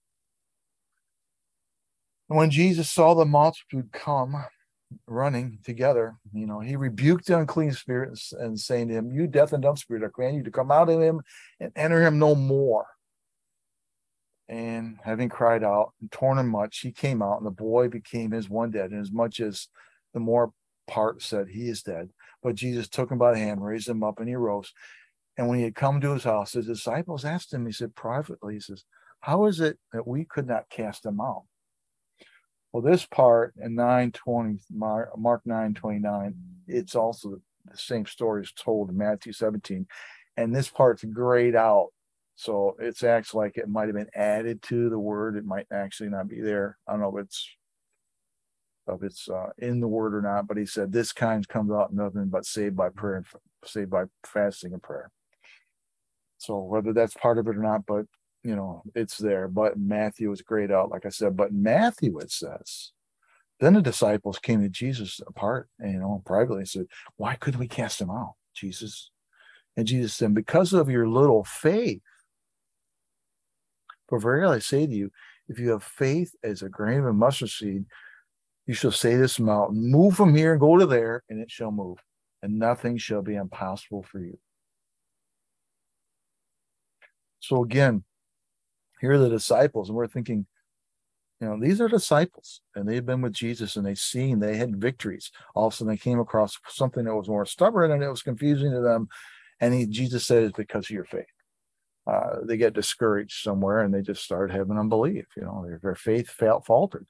[SPEAKER 2] And when Jesus saw the multitude come running together, you know, he rebuked the unclean spirit and, and saying to him, you deaf and dumb spirit, I command you to come out of him and enter him no more. And having cried out and torn him much, he came out, and the boy became his one dead, and as much as the more part said, he is dead. But Jesus took him by the hand, raised him up, and he arose. And when he had come to his house, his disciples asked him, he said privately, he says, how is it that we could not cast him out? Well, this part in nine twenty, Mark nine twenty-nine, it's also the same story is told in Matthew seventeen. And this part's grayed out. So it's acts like it might have been added to the word. It might actually not be there. I don't know if it's if it's uh, in the word or not, but he said this kind comes out nothing but saved by prayer and saved by fasting and prayer. So whether that's part of it or not, but you know, it's there. But Matthew is grayed out, like I said. But Matthew, it says, then the disciples came to Jesus apart, and, you know, privately and said, why couldn't we cast him out, Jesus? And Jesus said, because of your little faith. For verily I say to you, if you have faith as a grain of a mustard seed, you shall say this mountain, move from here and go to there, and it shall move, and nothing shall be impossible for you. So again, here are the disciples, and we're thinking, you know, these are disciples, and they've been with Jesus, and they've seen, they had victories. All of a sudden, they came across something that was more stubborn, and it was confusing to them. And he, Jesus said, it's because of your faith. Uh, they get discouraged somewhere, and they just start having unbelief. You know, their, their faith felt faltered.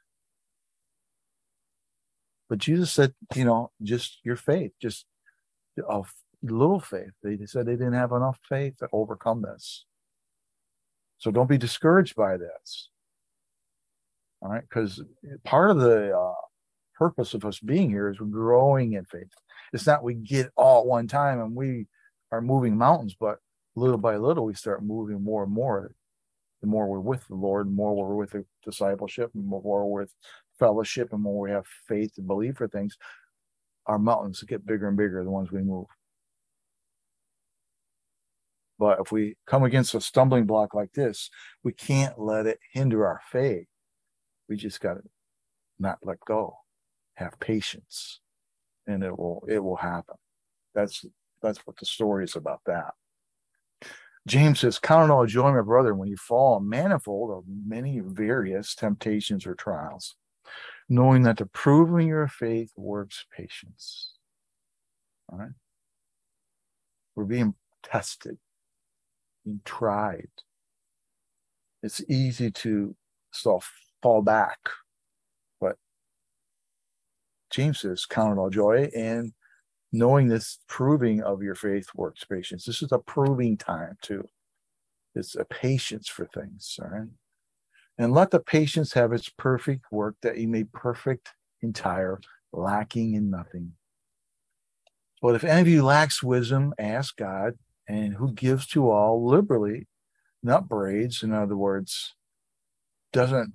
[SPEAKER 2] But Jesus said, you know, just your faith, just a little faith. They said they didn't have enough faith to overcome this. So don't be discouraged by this. All right, because part of the uh, purpose of us being here is growing in faith. It's not we get all at one time and we are moving mountains, but little by little we start moving more and more. The more we're with the Lord, the more we're with the discipleship, and more we're with fellowship, and more we have faith and belief for things, our mountains get bigger and bigger, the ones we move. But if we come against a stumbling block like this, we can't let it hinder our faith. We just got to not let go, have patience, and it will it will happen. That's that's what the story is about. That James says, "Count it all joy, my brother, when you fall a manifold of many various temptations or trials, knowing that the proving your faith works patience." All right, we're being tested, being tried. It's easy to self fall back, but James says, count it all joy, and knowing this proving of your faith works patience. This is a proving time too. It's a patience for things, all right? And let the patience have its perfect work, that you may perfect, entire, lacking in nothing. But if any of you lacks wisdom, ask God, and who gives to all liberally, not braids, in other words, doesn't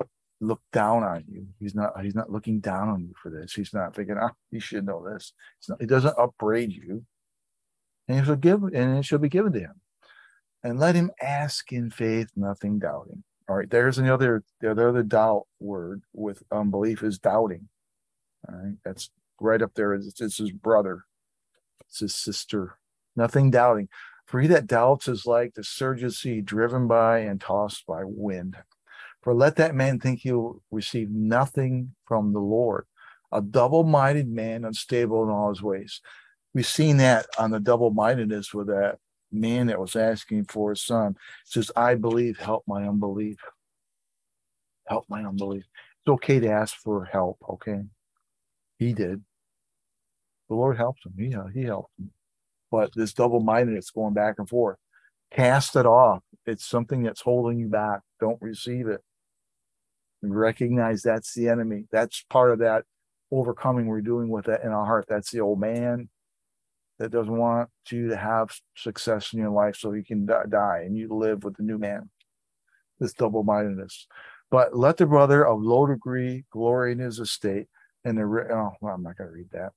[SPEAKER 2] look down on you. He's not, he's not looking down on you for this. He's not thinking, ah, you should know this. It's not, he doesn't upbraid you. And he shall give, and it shall be given to him. And let him ask in faith, nothing doubting. All right, there's another, the other doubt word with unbelief is doubting. All right, that's right up there. It's, it's his brother, it's his sister. Nothing doubting. For he that doubts is like the surge of sea driven by and tossed by wind. For let that man think he'll receive nothing from the Lord. A double-minded man, unstable in all his ways. We've seen that on the double-mindedness with that man that was asking for his son. It says, I believe, help my unbelief. Help my unbelief. It's okay to ask for help, okay? He did. The Lord helps him. He, he helped him. But this double-mindedness going back and forth, cast it off. It's something that's holding you back. Don't receive it. And recognize that's the enemy. That's part of that overcoming we're doing with it in our heart. That's the old man that doesn't want you to have success in your life so you can die and you live with the new man. This double-mindedness. But let the brother of low degree glory in his estate. And the, oh, well, I'm not going to read that.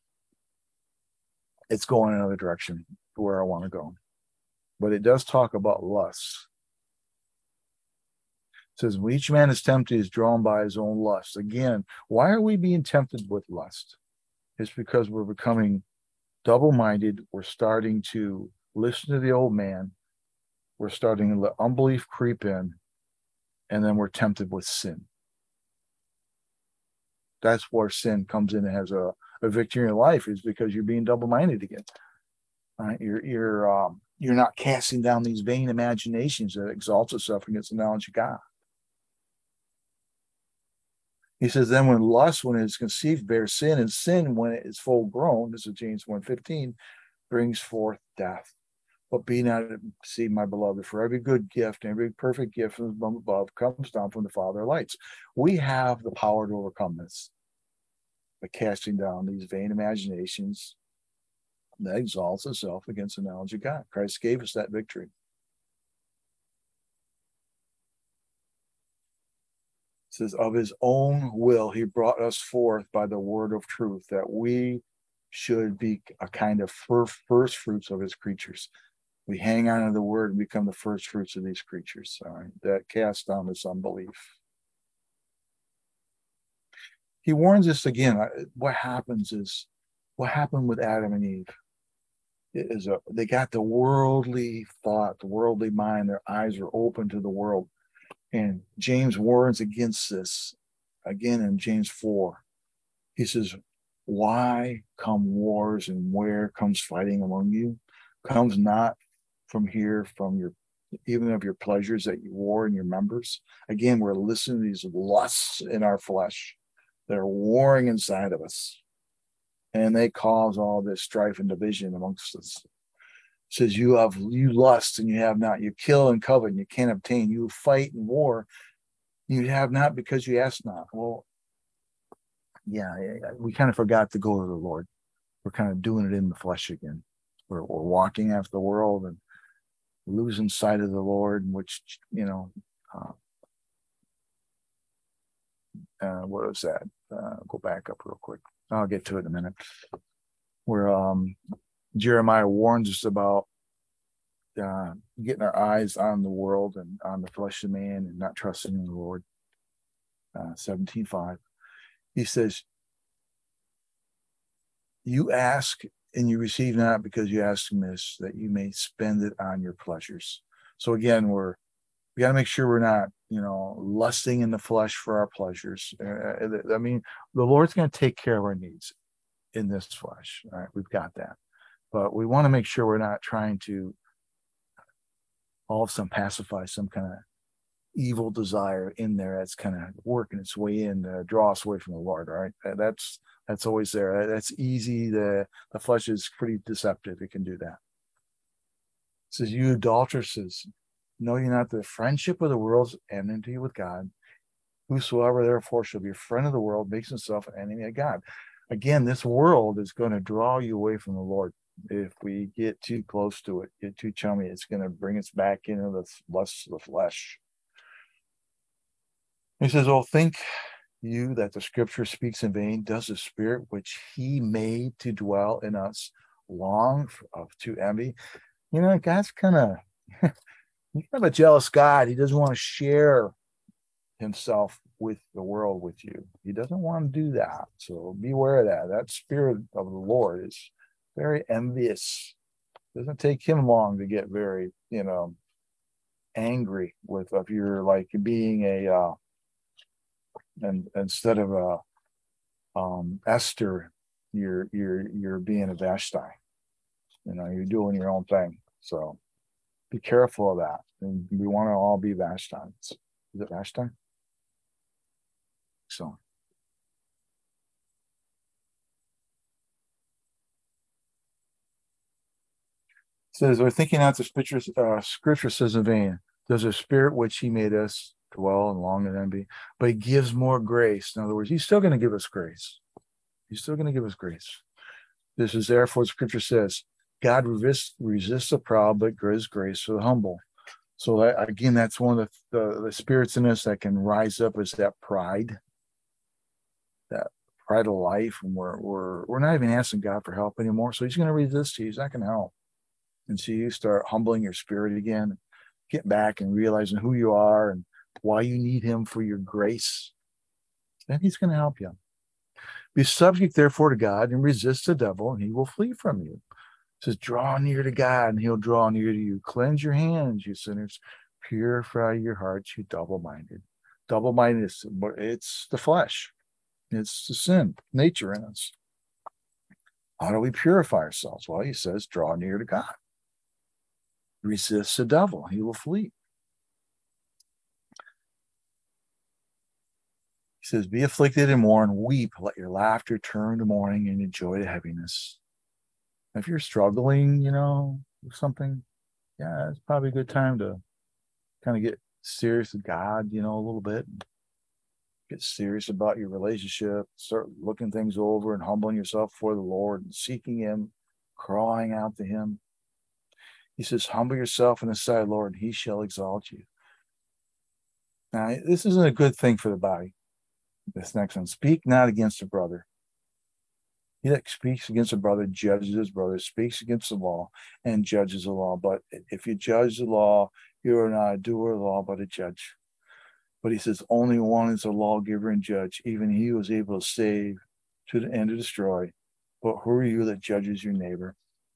[SPEAKER 2] It's going another direction where I want to go. But it does talk about lust. It says, when each man is tempted, is drawn by his own lust. Again, why are we being tempted with lust? It's because we're becoming double-minded. We're starting to listen to the old man. We're starting to let unbelief creep in. And then we're tempted with sin. That's where sin comes in and has a, a victory in your life, is because you're being double-minded again. Right? You're you're um, you're not casting down these vain imaginations that exalts itself against the knowledge of God. He says, then when lust, when it is conceived, bears sin, and sin, when it is full grown, this is James one fifteen, brings forth death. But be not deceived, my beloved, for every good gift and every perfect gift from above comes down from the Father of lights. We have the power to overcome this by casting down these vain imaginations that exalts itself against the knowledge of God. Christ gave us that victory. It says, of his own will he brought us forth by the word of truth, that we should be a kind of first fruits of his creatures. We hang on to the word and become the first fruits of these creatures, all right, that cast down this unbelief. He warns us again. What happens is, what happened with Adam and Eve is a, they got the worldly thought, the worldly mind. Their eyes were open to the world. And James warns against this again in James four. He says, why come wars and where comes fighting among you? Comes not from here, from your, even of your pleasures that you war in your members. Again, we're listening to these lusts in our flesh that are warring inside of us. And they cause all this strife and division amongst us. It says, you have, you lust and you have not. You kill and covet and you can't obtain. You fight and war. You have not because you ask not. Well, yeah, we kind of forgot to go to the Lord. We're kind of doing it in the flesh again. We're, we're walking after the world and losing sight of the Lord, which, you know, uh, uh, what was that? Uh, go back up real quick. I'll get to it in a minute. Where um, Jeremiah warns us about uh, getting our eyes on the world and on the flesh of man and not trusting in the Lord. Uh, seventeen five. He says, you ask and you receive not because you ask amiss, that you may spend it on your pleasures. So again, we're we got to make sure we're not, you know, lusting in the flesh for our pleasures. Uh, I mean, the Lord's going to take care of our needs in this flesh. All right, we've got that, but we want to make sure we're not trying to all of a sudden pacify some kind of evil desire in there that's kind of working its way in to draw us away from the Lord. All right, that's that's always there. That's easy. The the flesh is pretty deceptive. It can do that. It says, you adulteresses, know ye not the friendship of the world is enmity with God? Whosoever therefore shall be a friend of the world makes himself an enemy of God. Again, this world is going to draw you away from the Lord. If we get too close to it, get too chummy, it's going to bring us back into the lust of the flesh. He says, oh, think you that the scripture speaks in vain? Does the spirit which he made to dwell in us long of to envy? You know, God's kind of he's kind of a jealous God. He doesn't want to share himself with the world with you. He doesn't want to do that. So beware of that. That spirit of the Lord is very envious. It doesn't take him long to get very, you know, angry with if you're like being a uh and instead of a um Esther, you're you're you're being a Vashti. You know, you're doing your own thing. So be careful of that. And we want to all be Vashtis. Is it Vashti? So it says, we're thinking out the scripture, uh, scripture says in vain, does a spirit which he made us dwell and long and envy, but he gives more grace. In other words, he's still going to give us grace. He's still going to give us grace. This is therefore scripture says, God resists, resists the proud, but gives grace to the humble. So that, again, that's one of the, the, the spirits in us that can rise up is that pride, that pride of life. And we're, we're, we're not even asking God for help anymore. So he's going to resist you. He's not going to help. And so you start humbling your spirit again, get back and realizing who you are and why you need him for your grace. Then he's going to help you. Be subject, therefore, to God and resist the devil, and he will flee from you. It says, draw near to God, and he'll draw near to you. Cleanse your hands, you sinners. Purify your hearts, you double-minded. Double-minded is it's the flesh. It's the sin nature in us. How do we purify ourselves? Well, he says, draw near to God. Resist the devil, he will flee. He says, be afflicted and mourn, weep, let your laughter turn to mourning and your joy to heaviness. If you're struggling, you know, with something, yeah, it's probably a good time to kind of get serious with God, you know, a little bit. Get serious about your relationship, start looking things over and humbling yourself before the Lord and seeking him, crying out to him. He says, humble yourself in the sight of the Lord, and he shall exalt you. Now, this isn't a good thing for the body. This next one, speak not against a brother. He that speaks against a brother judges his brother, speaks against the law and judges the law. But if you judge the law, you are not a doer of the law, but a judge. But he says, only one is a lawgiver and judge. Even he was able to save to the end to destroy. But who are you that judges your neighbor?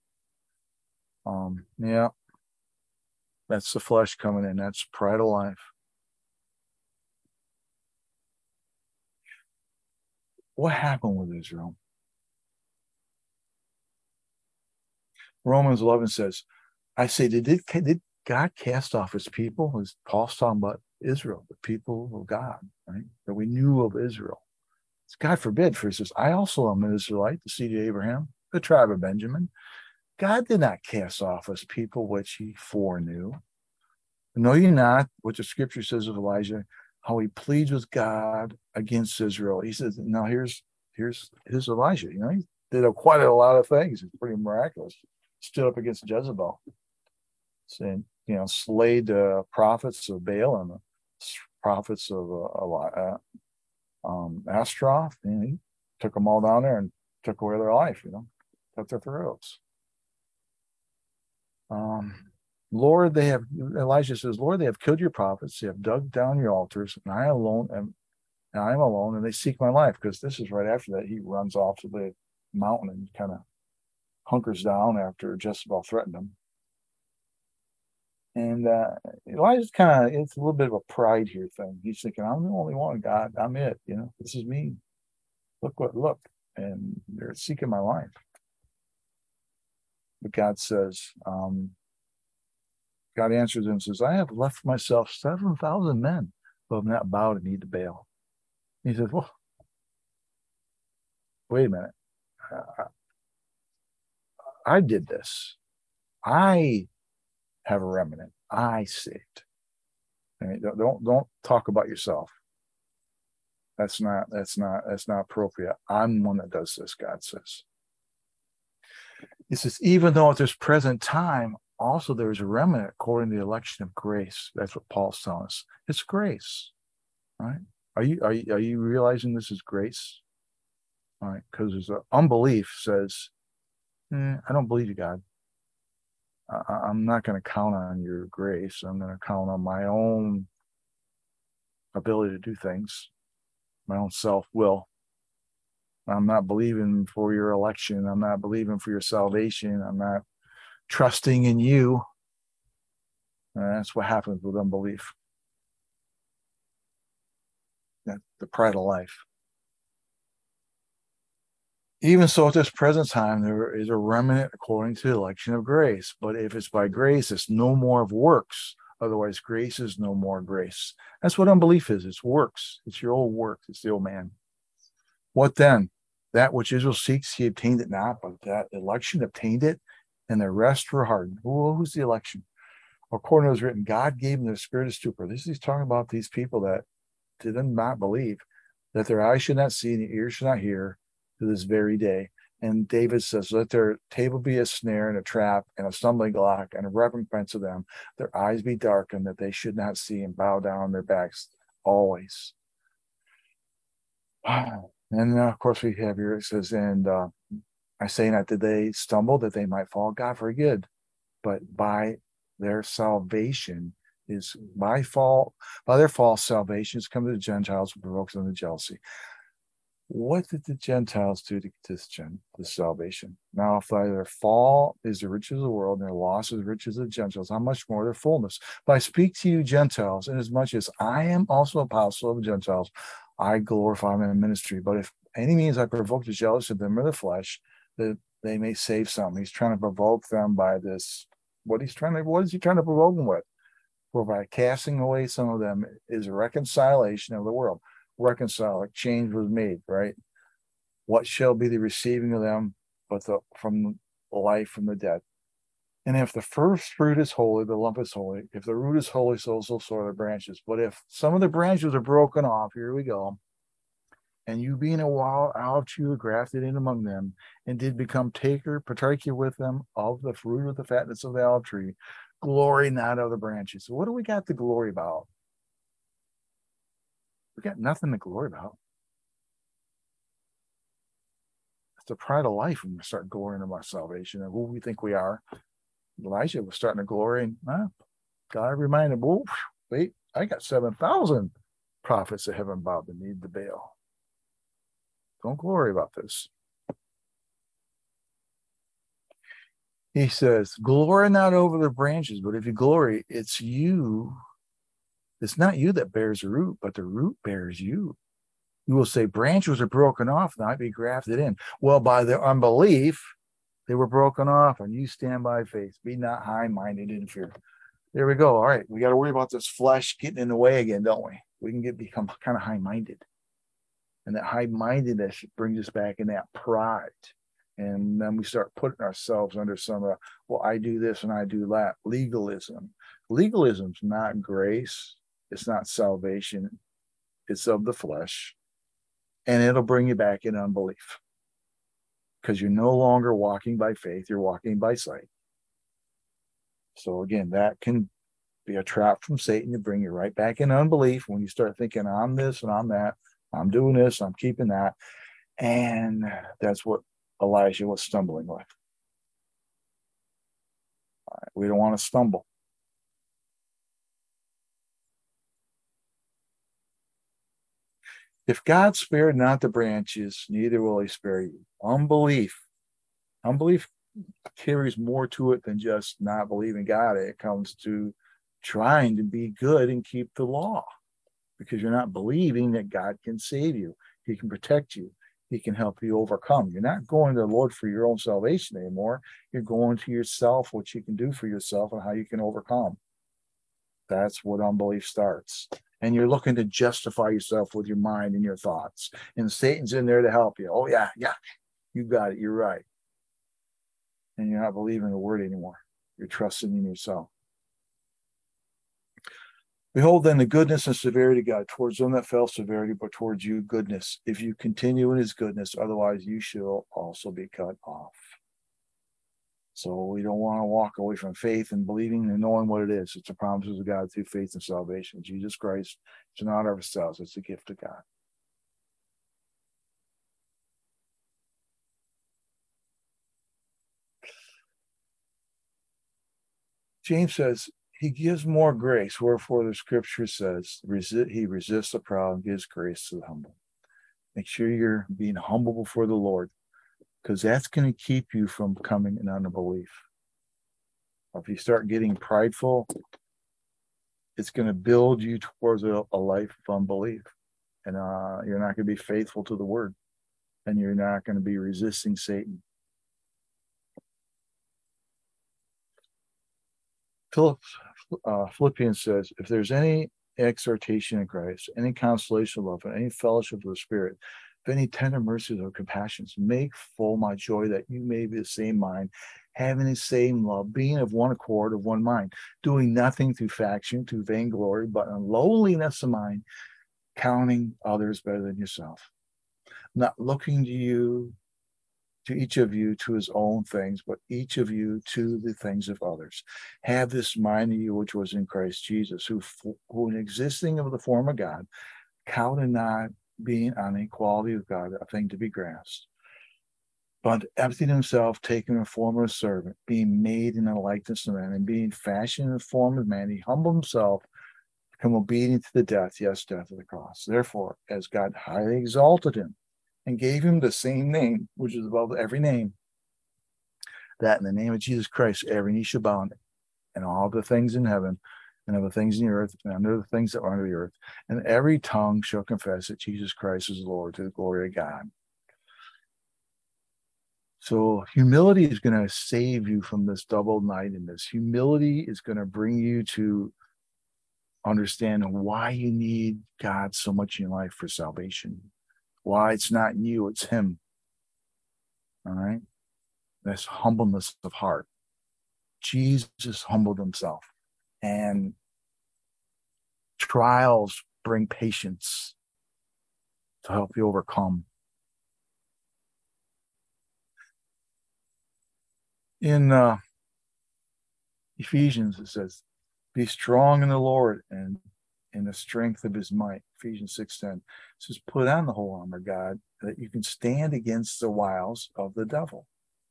[SPEAKER 2] Um, yeah, that's the flesh coming in. That's pride of life. What happened with Israel? Romans eleven says, I say, did, it, did God cast off his people? As Paul's talking about Israel, the people of God, right? That we knew of Israel. It's God forbid, for he says, I also am an Israelite, the seed of Abraham, the tribe of Benjamin. God did not cast off his people which he foreknew. Know ye not what the scripture says of Elijah, how he pleads with God against Israel. He says, now here's here's his Elijah. You know, he did a, quite a lot of things. It's pretty miraculous. Stood up against Jezebel, saying, you know, slayed the prophets of Baal and the prophets of uh, um, Ashtaroth. And he took them all down there and took away their life, you know, took their throats. Um, Lord, they have, Elijah says, Lord, they have killed your prophets, they have dug down your altars, and I alone am, and I am alone, and they seek my life. Because this is right after that, he runs off to the mountain and kind of hunkers down after Jezebel threatened him. And uh, Elijah's kind of, it's a little bit of a pride here thing. He's thinking, I'm the only one, God, I'm it, you know, this is me. Look what, look, and they're seeking my life. But God says, um, God answers him and says, I have left myself seven thousand men who have not bowed a knee to Baal. He says, well, wait a minute. Uh, I did this. I have a remnant. I saved. I mean, don't, don't don't talk about yourself. That's not that's not that's not appropriate. I'm the one that does this, God says. He says, even though at this present time, also there is a remnant according to the election of grace. That's what Paul's telling us. It's grace. All right. Are you are you, are you realizing this is grace? All right, because there's a unbelief says, eh, I don't believe you, God. I, I'm not going to count on your grace. I'm going to count on my own ability to do things, my own self-will. I'm not believing for your election. I'm not believing for your salvation. I'm not trusting in you. And that's what happens with unbelief. That's the pride of life. Even so, at this present time, there is a remnant according to the election of grace. But if it's by grace, it's no more of works. Otherwise, grace is no more grace. That's what unbelief is. It's works. It's your old works. It's the old man. What then? That which Israel seeks, he obtained it not, but that election obtained it, and the rest were hardened. Who, who's the election? According to what was written, God gave them the spirit of stupor. This is talking about these people that did not believe, that their eyes should not see and their ears should not hear, to this very day. And David says, let their table be a snare and a trap and a stumbling block and a recompense of them. Their eyes be darkened, that they should not see, and bow down on their backs always. And uh, of course, we have here, it says, and uh, I say not that they stumble, that they might fall. God forbid. But by their salvation is by fall, by their false salvation is come to the Gentiles, who provokes them to jealousy. What did the Gentiles do to get this, gen, this salvation? Now, if their fall is the riches of the world and their loss is the riches of the Gentiles, how much more their fullness? But I speak to you, Gentiles, inasmuch as I am also apostle of the Gentiles, I glorify my ministry. But if any means I provoke the jealousy of them or the flesh, that they may save some. He's trying to provoke them by this. What he's trying to, what is he trying to provoke them with? For by casting away some of them is a reconciliation of the world. Reconcile, like change was made, right? What shall be the receiving of them but the from life from the dead? And if the first fruit is holy, the lump is holy. If the root is holy, so also so are the branches. But if some of the branches are broken off, here we go, and you being a wild olive tree were grafted in among them, and did become taker, partaker with them of the fruit of the fatness of the olive tree, glory not of the branches. So what do we got to glory about? We got nothing to glory about. It's the pride of life when we start glorying about salvation and who we think we are. Elijah was starting to glory, and ah, God reminded him, oh, wait, I got seven thousand prophets that haven't bowed the knee to Baal. Don't glory about this. He says, glory not over the branches, but if you glory, it's you. It's not you that bears the root, but the root bears you. You will say, branches are broken off, not be grafted in. Well, by their unbelief, they were broken off, and you stand by faith. Be not high-minded in fear. There we go. All right, we got to worry about this flesh getting in the way again, don't we? We can get become kind of high-minded. And that high-mindedness brings us back in that pride. And then we start putting ourselves under some, uh, well, I do this and I do that. Legalism. Legalism's not grace. It's not salvation. It's of the flesh. And it'll bring you back in unbelief. Because you're no longer walking by faith. You're walking by sight. So again, that can be a trap from Satan to bring you right back in unbelief when you start thinking, I'm this and I'm that. I'm doing this. I'm keeping that. And that's what Elijah was stumbling with. All right, we don't want to stumble. If God spared not the branches, neither will he spare you. Unbelief. Unbelief carries more to it than just not believing God. It comes to trying to be good and keep the law, because you're not believing that God can save you. He can protect you. He can help you overcome. You're not going to the Lord for your own salvation anymore. You're going to yourself, what you can do for yourself and how you can overcome. That's what unbelief starts. And you're looking to justify yourself with your mind and your thoughts. And Satan's in there to help you. Oh, yeah, yeah, you got it. You're right. And you're not believing the word anymore. You're trusting in yourself. Behold then the goodness and severity of God towards them that fell, severity, but towards you goodness. If you continue in his goodness, otherwise you shall also be cut off. So we don't want to walk away from faith and believing and knowing what it is. It's the promises of God through faith and salvation. Jesus Christ, it's not ourselves, it's a gift of God. James says, he gives more grace, wherefore the scripture says, resist, he resists the proud and gives grace to the humble. Make sure you're being humble before the Lord, because that's going to keep you from coming in unbelief. If you start getting prideful, it's going to build you towards a, a life of unbelief. And uh, you're not going to be faithful to the word. And you're not going to be resisting Satan. Philip, uh, Philippians says, if there's any exhortation in Christ, any consolation of love, and any fellowship of the Spirit, if any tender mercies or compassions, make full my joy that you may be the same mind, having the same love, being of one accord, of one mind, doing nothing through faction, through vainglory, but in lowliness of mind, counting others better than yourself, not looking to you, to each of you to his own things, but each of you to the things of others. Have this mind in you which was in Christ Jesus, who, who in existing of the form of God, counted not being on equality with God a thing to be grasped, but emptied himself, taking the form of a servant, being made in the likeness of man, and being fashioned in the form of man, he humbled himself, become obedient to the death, yes, death of the cross. Therefore, as God highly exalted him, and gave him the same name, which is above every name, that in the name of Jesus Christ, every knee shall bow, and all the things in heaven, and of the things in the earth, and under the things that are under the earth, and every tongue shall confess that Jesus Christ is Lord, to the glory of God. So humility is going to save you from this double-mindedness. Humility is going to bring you to understand why you need God so much in your life for salvation. Why it's not you, it's him. All right? That's humbleness of heart. Jesus humbled himself. And trials bring patience to help you overcome. In uh, Ephesians, it says, be strong in the Lord and in the strength of his might. Ephesians six ten. It says, put on the whole armor of God that you can stand against the wiles of the devil.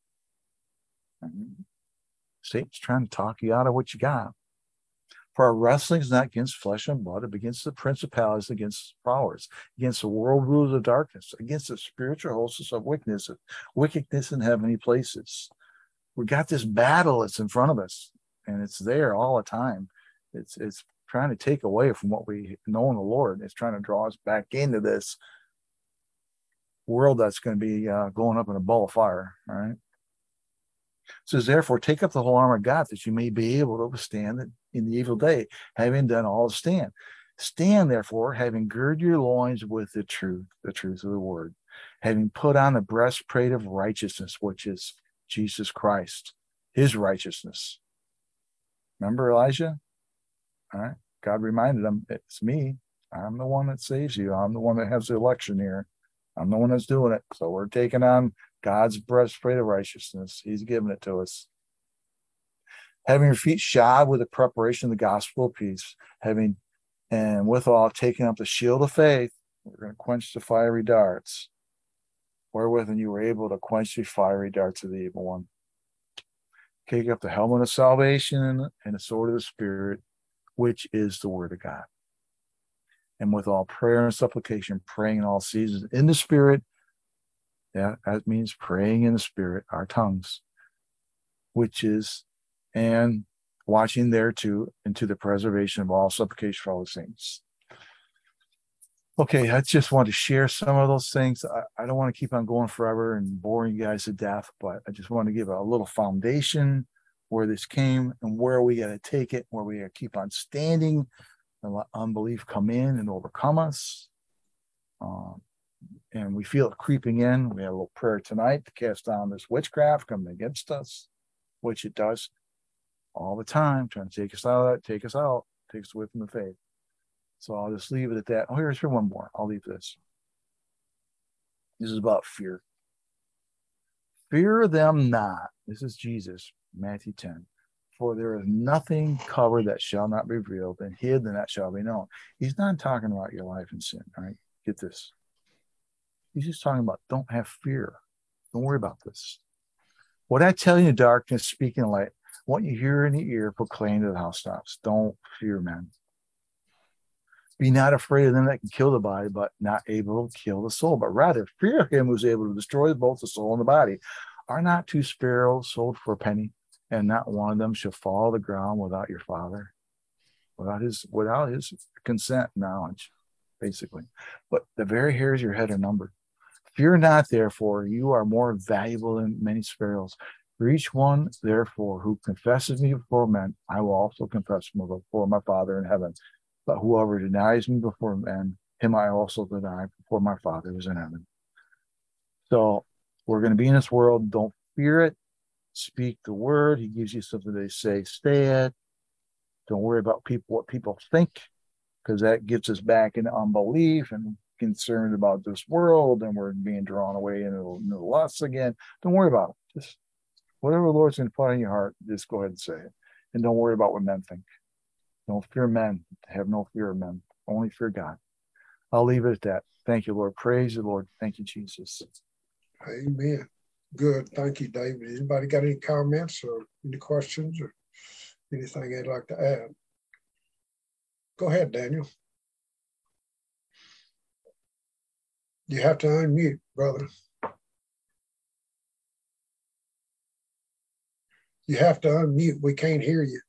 [SPEAKER 2] And Satan's trying to talk you out of what you got. For our wrestling is not against flesh and blood, but against the principalities, against powers, against the world rulers of darkness, against the spiritual hosts of wickedness, wickedness in heavenly places. We got this battle that's in front of us, and it's there all the time. It's it's trying to take away from what we know in the Lord. It's trying to draw us back into this world that's going to be uh, going up in a ball of fire. All right. It says, therefore, take up the whole armor of God that you may be able to withstand in the evil day, having done all to stand. Stand, therefore, having girded your loins with the truth, the truth of the word, having put on the breastplate of righteousness, which is Jesus Christ, his righteousness. Remember Elijah? All right. God reminded him, it's me. I'm the one that saves you. I'm the one that has the election here. I'm the one that's doing it. So we're taking on God's breastplate of righteousness. He's giving it to us. Having your feet shod with the preparation of the gospel of peace, having, and withal taking up the shield of faith, we're going to quench the fiery darts, wherewith and you were able to quench the fiery darts of the evil one. Take up the helmet of salvation and the sword of the Spirit, which is the word of God. And with all prayer and supplication, praying in all seasons in the Spirit. Yeah, that means praying in the Spirit, our tongues, which is, and watching thereto into the preservation of all supplication for all the saints. Okay, I just want to share some of those things. I, I don't want to keep on going forever and boring you guys to death, but I just want to give a little foundation where this came and where we got to take it, where we got to keep on standing and let unbelief come in and overcome us. Um, and we feel it creeping in. We had a little prayer tonight to cast down this witchcraft coming against us, which it does all the time, trying to take us out of that, take us out, take us away from the faith. So I'll just leave it at that. Oh, here's here one more. I'll leave this. This is about fear. Fear them not. This is Jesus, Matthew ten. For there is nothing covered that shall not be revealed, and hid that shall be known. He's not talking about your life in sin, all right? Get this. He's just talking about don't have fear. Don't worry about this. What I tell you in darkness, speak in light. What you hear in the ear, proclaim to the housetops. Don't fear men. Be not afraid of them that can kill the body, but not able to kill the soul. But rather fear him who is able to destroy both the soul and the body. Are not two sparrows sold for a penny, and not one of them shall fall to the ground without your Father, without his without his consent, knowledge, basically. But the very hairs of your head are numbered. Fear not, therefore, you are more valuable than many sparrows. For each one, therefore, who confesses me before men, I will also confess him before my Father in heaven. But whoever denies me before men, him I also deny before my Father who is in heaven. So we're going to be in this world. Don't fear it. Speak the word. He gives you something to say, stay at. Don't worry about people, what people think, because that gets us back into unbelief and concerned about this world, and we're being drawn away into, into lusts again. Don't worry about it. Just whatever the Lord's going to put on your heart, just go ahead and say it. And don't worry about what men think. Don't fear men. Have no fear of men. Only fear God. I'll leave it at that. Thank you, Lord. Praise the Lord. Thank you, Jesus.
[SPEAKER 1] Amen. Good. Thank you, David. Anybody got any comments or any questions or anything they'd like to add? Go ahead, Daniel. You have to unmute, brother. You have to unmute. We can't hear you.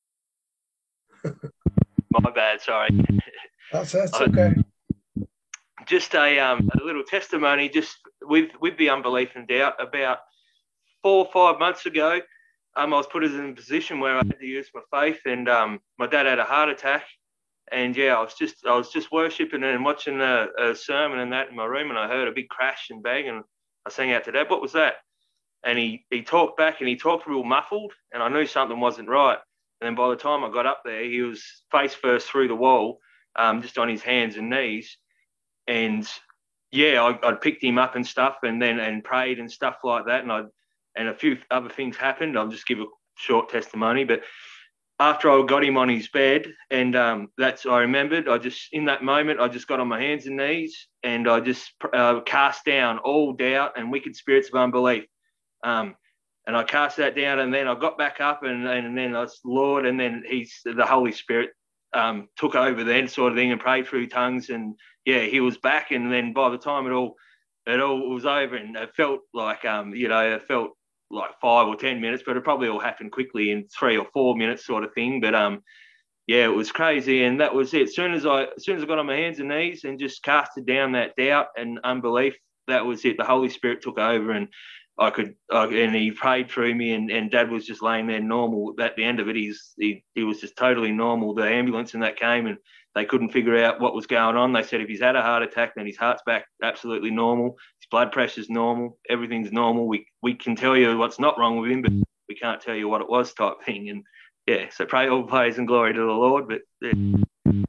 [SPEAKER 6] My bad, sorry.
[SPEAKER 1] That's, that's okay.
[SPEAKER 6] Just a um a little testimony, just with with the unbelief and doubt. About four or five months ago, um, I was put in a position where I had to use my faith, and um, my dad had a heart attack, and yeah, I was just I was just worshiping and watching a, a sermon and that in my room, and I heard a big crash and bang, and I sang out to Dad, "What was that?" And he he talked back, and he talked real muffled, and I knew something wasn't right. And then by the time I got up there, he was face first through the wall, um, just on his hands and knees. And yeah, I, I picked him up and stuff, and then and prayed and stuff like that. And I and a few other things happened. I'll just give a short testimony. But after I got him on his bed, and um, that's I remembered. I just in that moment, I just got on my hands and knees, and I just uh, cast down all doubt and wicked spirits of unbelief. Um, And I cast that down, and then I got back up, and, and then I was Lord, and then he's the Holy Spirit um, took over then, sort of thing, and prayed through tongues, and yeah, he was back. And then by the time it all it all was over, and it felt like um, you know, it felt like five or ten minutes, but it probably all happened quickly in three or four minutes, sort of thing. But um, yeah, it was crazy, and that was it. As soon as I as soon as I got on my hands and knees and just casted down that doubt and unbelief, that was it. The Holy Spirit took over, and I could, uh, and he prayed through me, and, and Dad was just laying there normal. At the end of it, he's he, he was just totally normal. The ambulance and that came, and they couldn't figure out what was going on. They said if he's had a heart attack, then his heart's back absolutely normal. His blood pressure's normal. Everything's normal. We we can tell you what's not wrong with him, but we can't tell you what it was, type thing. And yeah, so pray all praise and glory to the Lord. But yeah,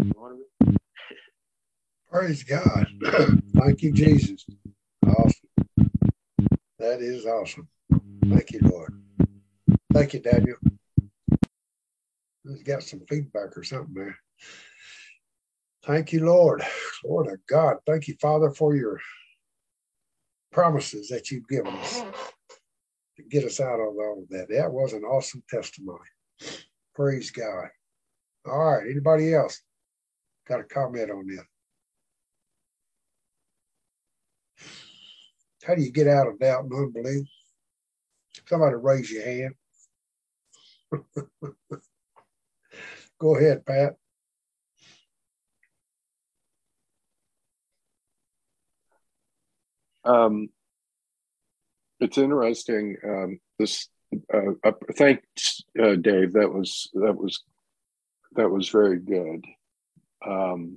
[SPEAKER 1] Praise God. Thank you, Jesus. Awesome. That is awesome. Thank you, Lord. Thank you, Daniel. He's got some feedback or something there. Thank you, Lord. Lord of God. Thank you, Father, for your promises that you've given us to get us out of all of that. That was an awesome testimony. Praise God. All right. Anybody else got a comment on this? How do you get out of doubt and unbelief? Somebody raise your hand. Go ahead, Pat.
[SPEAKER 7] Um, it's interesting. Um, this, uh, uh, thanks, uh, Dave. That was that was that was very good. Um,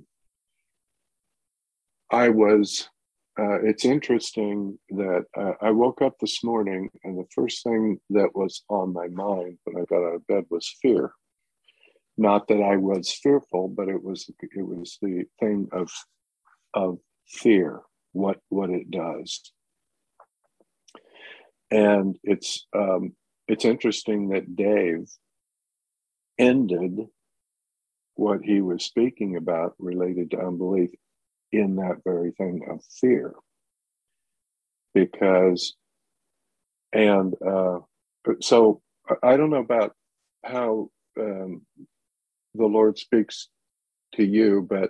[SPEAKER 7] I was. Uh, it's interesting that uh, I woke up this morning, and the first thing that was on my mind when I got out of bed was fear. Not that I was fearful, but it was it was the thing of of fear, what what it does. And it's um, it's interesting that Dave ended what he was speaking about related to unbelief in that very thing of fear. Because, and uh, so I don't know about how um, the Lord speaks to you, but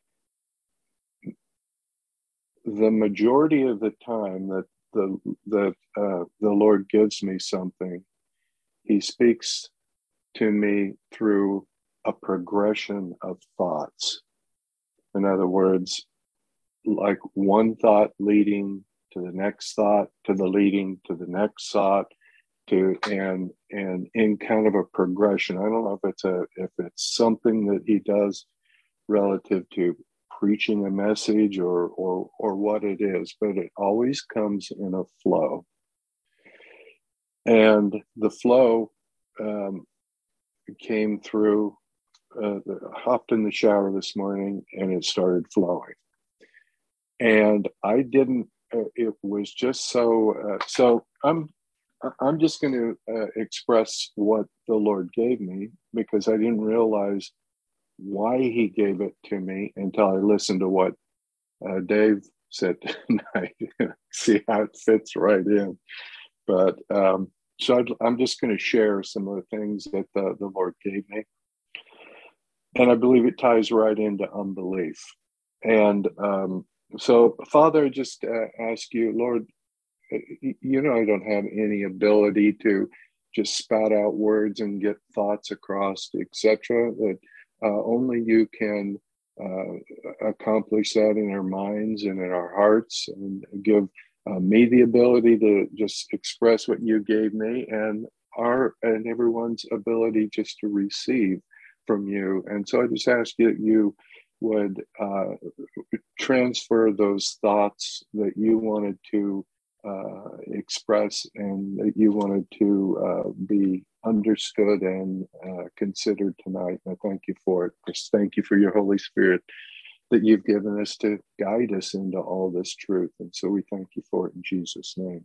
[SPEAKER 7] the majority of the time that the that uh, the Lord gives me something, He speaks to me through a progression of thoughts. In other words, like one thought leading to the next thought, to the leading to the next thought, to and and in kind of a progression. I don't know if it's a if it's something that He does relative to preaching a message or or or what it is, but it always comes in a flow. And the flow um, came through. Uh, hopped in the shower this morning, and it started flowing. And I didn't. Uh, it was just so. Uh, so I'm. I'm just going to uh, express what the Lord gave me, because I didn't realize why He gave it to me until I listened to what uh, Dave said tonight. See how it fits right in. But um, so I'd, I'm just going to share some of the things that the, the Lord gave me. And I believe it ties right into unbelief. And um, so, Father, I just uh, ask you, Lord, you know, I don't have any ability to just spout out words and get thoughts across, et cetera. That uh, only you can uh, accomplish that in our minds and in our hearts, and give uh, me the ability to just express what you gave me, and our and everyone's ability just to receive from you. And so I just ask you that you would uh, transfer those thoughts that you wanted to uh, express and that you wanted to uh, be understood and uh, considered tonight. And I thank you for it. Just thank you for your Holy Spirit that you've given us to guide us into all this truth. And so we thank you for it in Jesus' name.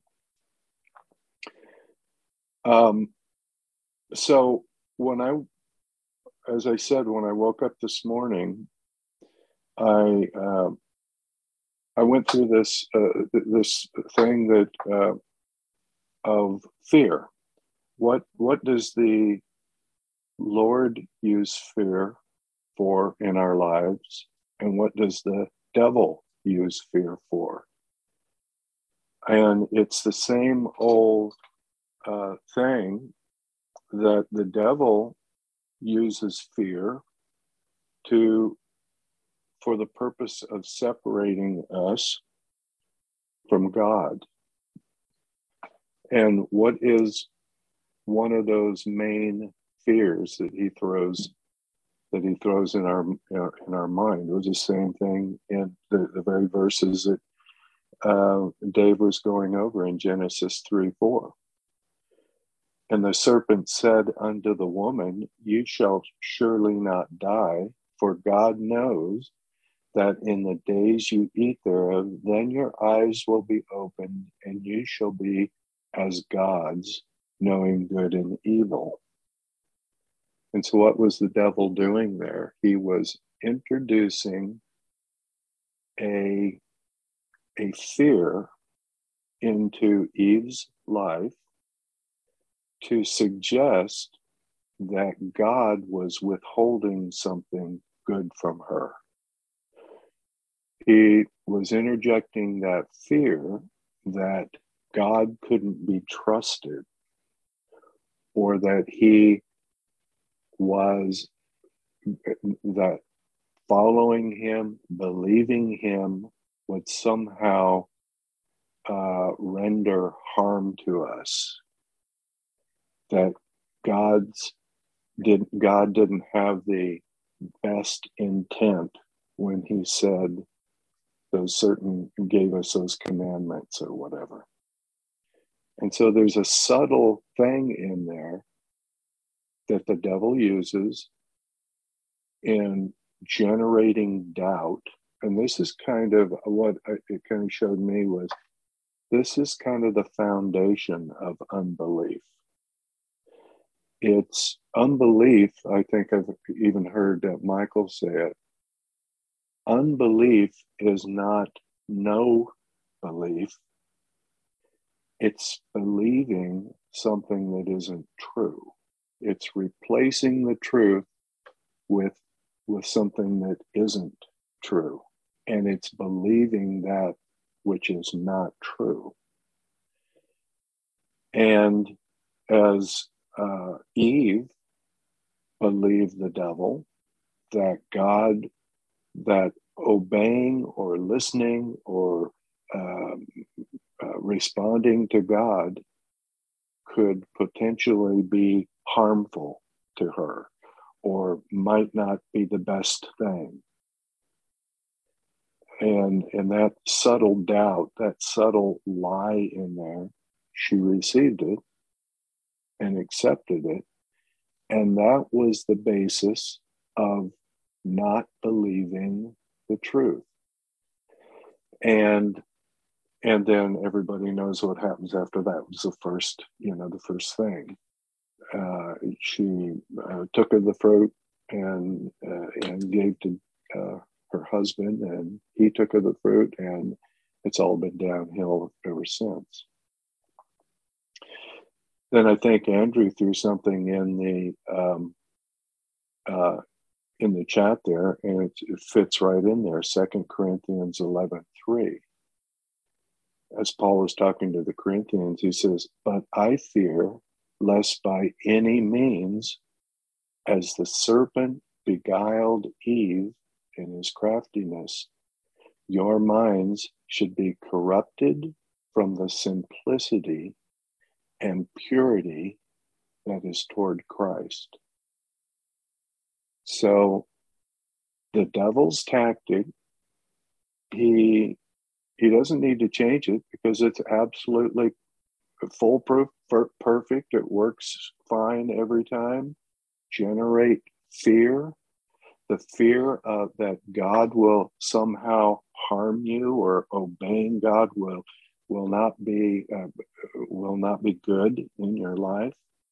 [SPEAKER 7] Um, so when I As I said, when I woke up this morning, I uh, I went through this uh, this thing that uh, of fear. What what does the Lord use fear for in our lives, and what does the devil use fear for? And it's the same old uh, thing that the devil uses fear to for the purpose of separating us from God. And what is one of those main fears that he throws that he throws in our in our mind? It was the same thing in the, the very verses that uh, Dave was going over in Genesis three four. And the serpent said unto the woman, you shall surely not die, for God knows that in the days you eat thereof, then your eyes will be opened, and you shall be as gods, knowing good and evil. And so what was the devil doing there? He was introducing a, a fear into Eve's life to suggest that God was withholding something good from her. He was interjecting that fear that God couldn't be trusted, or that he was, that following him, believing him would somehow uh, render harm to us. That God's did God didn't have the best intent when he said those certain, gave us those commandments or whatever. And so there's a subtle thing in there that the devil uses in generating doubt. And this is kind of what it kind of showed me was this is kind of the foundation of unbelief. It's unbelief, I think I've even heard that Michael say it. Unbelief is not no belief. It's believing something that isn't true. It's replacing the truth with, with something that isn't true. And it's believing that which is not true. And as uh, Eve believed the devil, that God, that obeying or listening or um, uh, responding to God could potentially be harmful to her or might not be the best thing. And, and that subtle doubt, that subtle lie in there, she received it and accepted it. And that was the basis of not believing the truth. And and then everybody knows what happens after that. It was the first, you know, the first thing. Uh, she uh, took of the fruit and uh, and gave to uh, her husband, and he took of the fruit, and it's all been downhill ever since. Then I think Andrew threw something in the um, uh, in the chat there, and it, it fits right in there. Second Corinthians eleven three. As Paul was talking to the Corinthians, he says, "But I fear lest by any means, as the serpent beguiled Eve in his craftiness, your minds should be corrupted from the simplicity and purity that is toward Christ." So the devil's tactic, he he doesn't need to change it because it's absolutely foolproof, perfect. It works fine every time. Generate fear, the fear of that God will somehow harm you, or obeying God will will not be uh, will not be good in your life.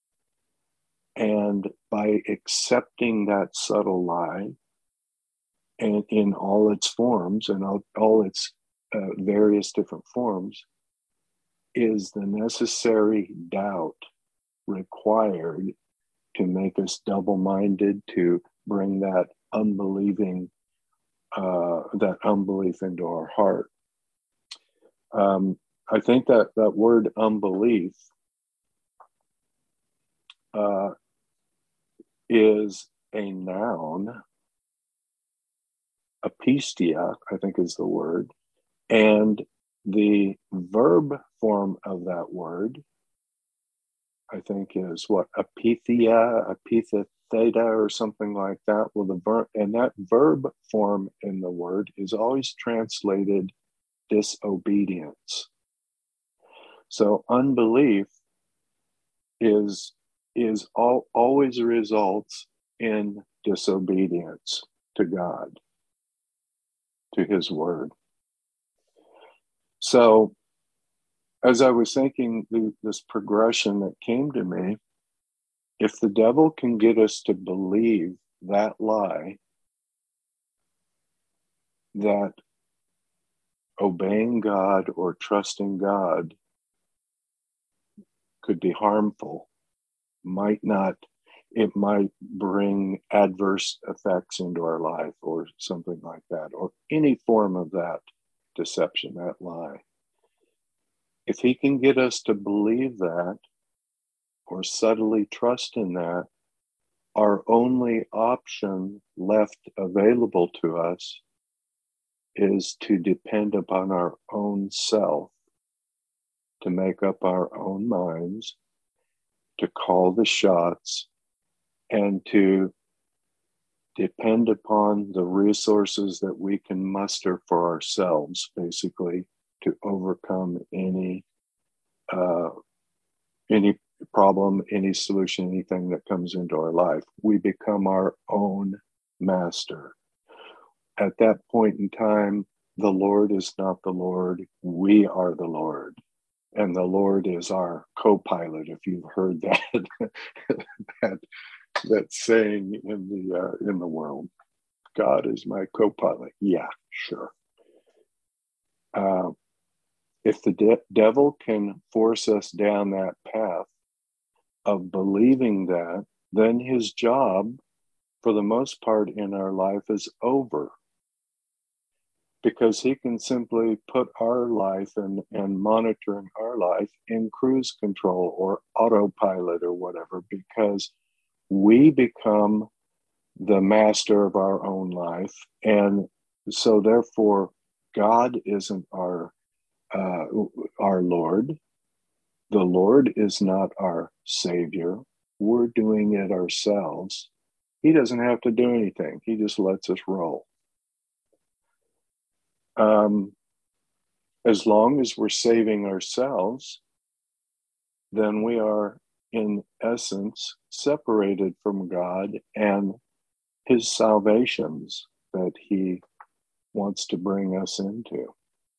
[SPEAKER 7] And by accepting that subtle lie, and in all its forms and all, all its uh, various different forms, is the necessary doubt required to make us double-minded, to bring that unbelieving, uh, that unbelief into our heart. Um, I think that that word unbelief uh, is a noun. Apistia, I think is the word, and the verb form of that word, I think, is what, apithia, epitheta, or something like that. Well, the verb, and that verb form in the word is always translated disobedience. So unbelief is is all, always results in disobedience to God, to His word. So, as I was thinking the, this progression that came to me, if the devil can get us to believe that lie, that obeying God or trusting God could be harmful, might not, it might bring adverse effects into our life or something like that, or any form of that deception, that lie. If he can get us to believe that or subtly trust in that, our only option left available to us is to depend upon our own self, to make up our own minds, to call the shots, and to depend upon the resources that we can muster for ourselves, basically, to overcome any uh, any problem, any solution, anything that comes into our life. We become our own master. At that point in time, the Lord is not the Lord, we are the Lord. And the Lord is our co-pilot, if you've heard that, that, that saying in the, uh, in the world. God is my co-pilot. Yeah, sure. Uh, if the de- devil can force us down that path of believing that, then his job, for the most part in our life, is over. Because he can simply put our life and, and monitoring our life in cruise control or autopilot or whatever, because we become the master of our own life. And so therefore, God isn't our, uh, our Lord. The Lord is not our Savior. We're doing it ourselves. He doesn't have to do anything. He just lets us roll. Um, as long as we're saving ourselves, then we are, in essence, separated from God and his salvations that he wants to bring us into.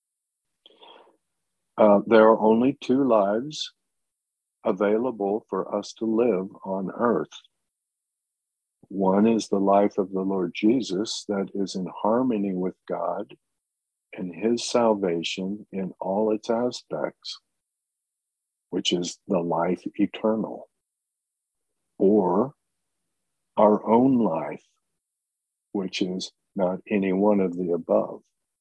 [SPEAKER 7] Uh, there are only two lives available for us to live on earth. One is the life of the Lord Jesus that is in harmony with God and his salvation in all its aspects, which is the life eternal, or our own life, which is not any one of the above.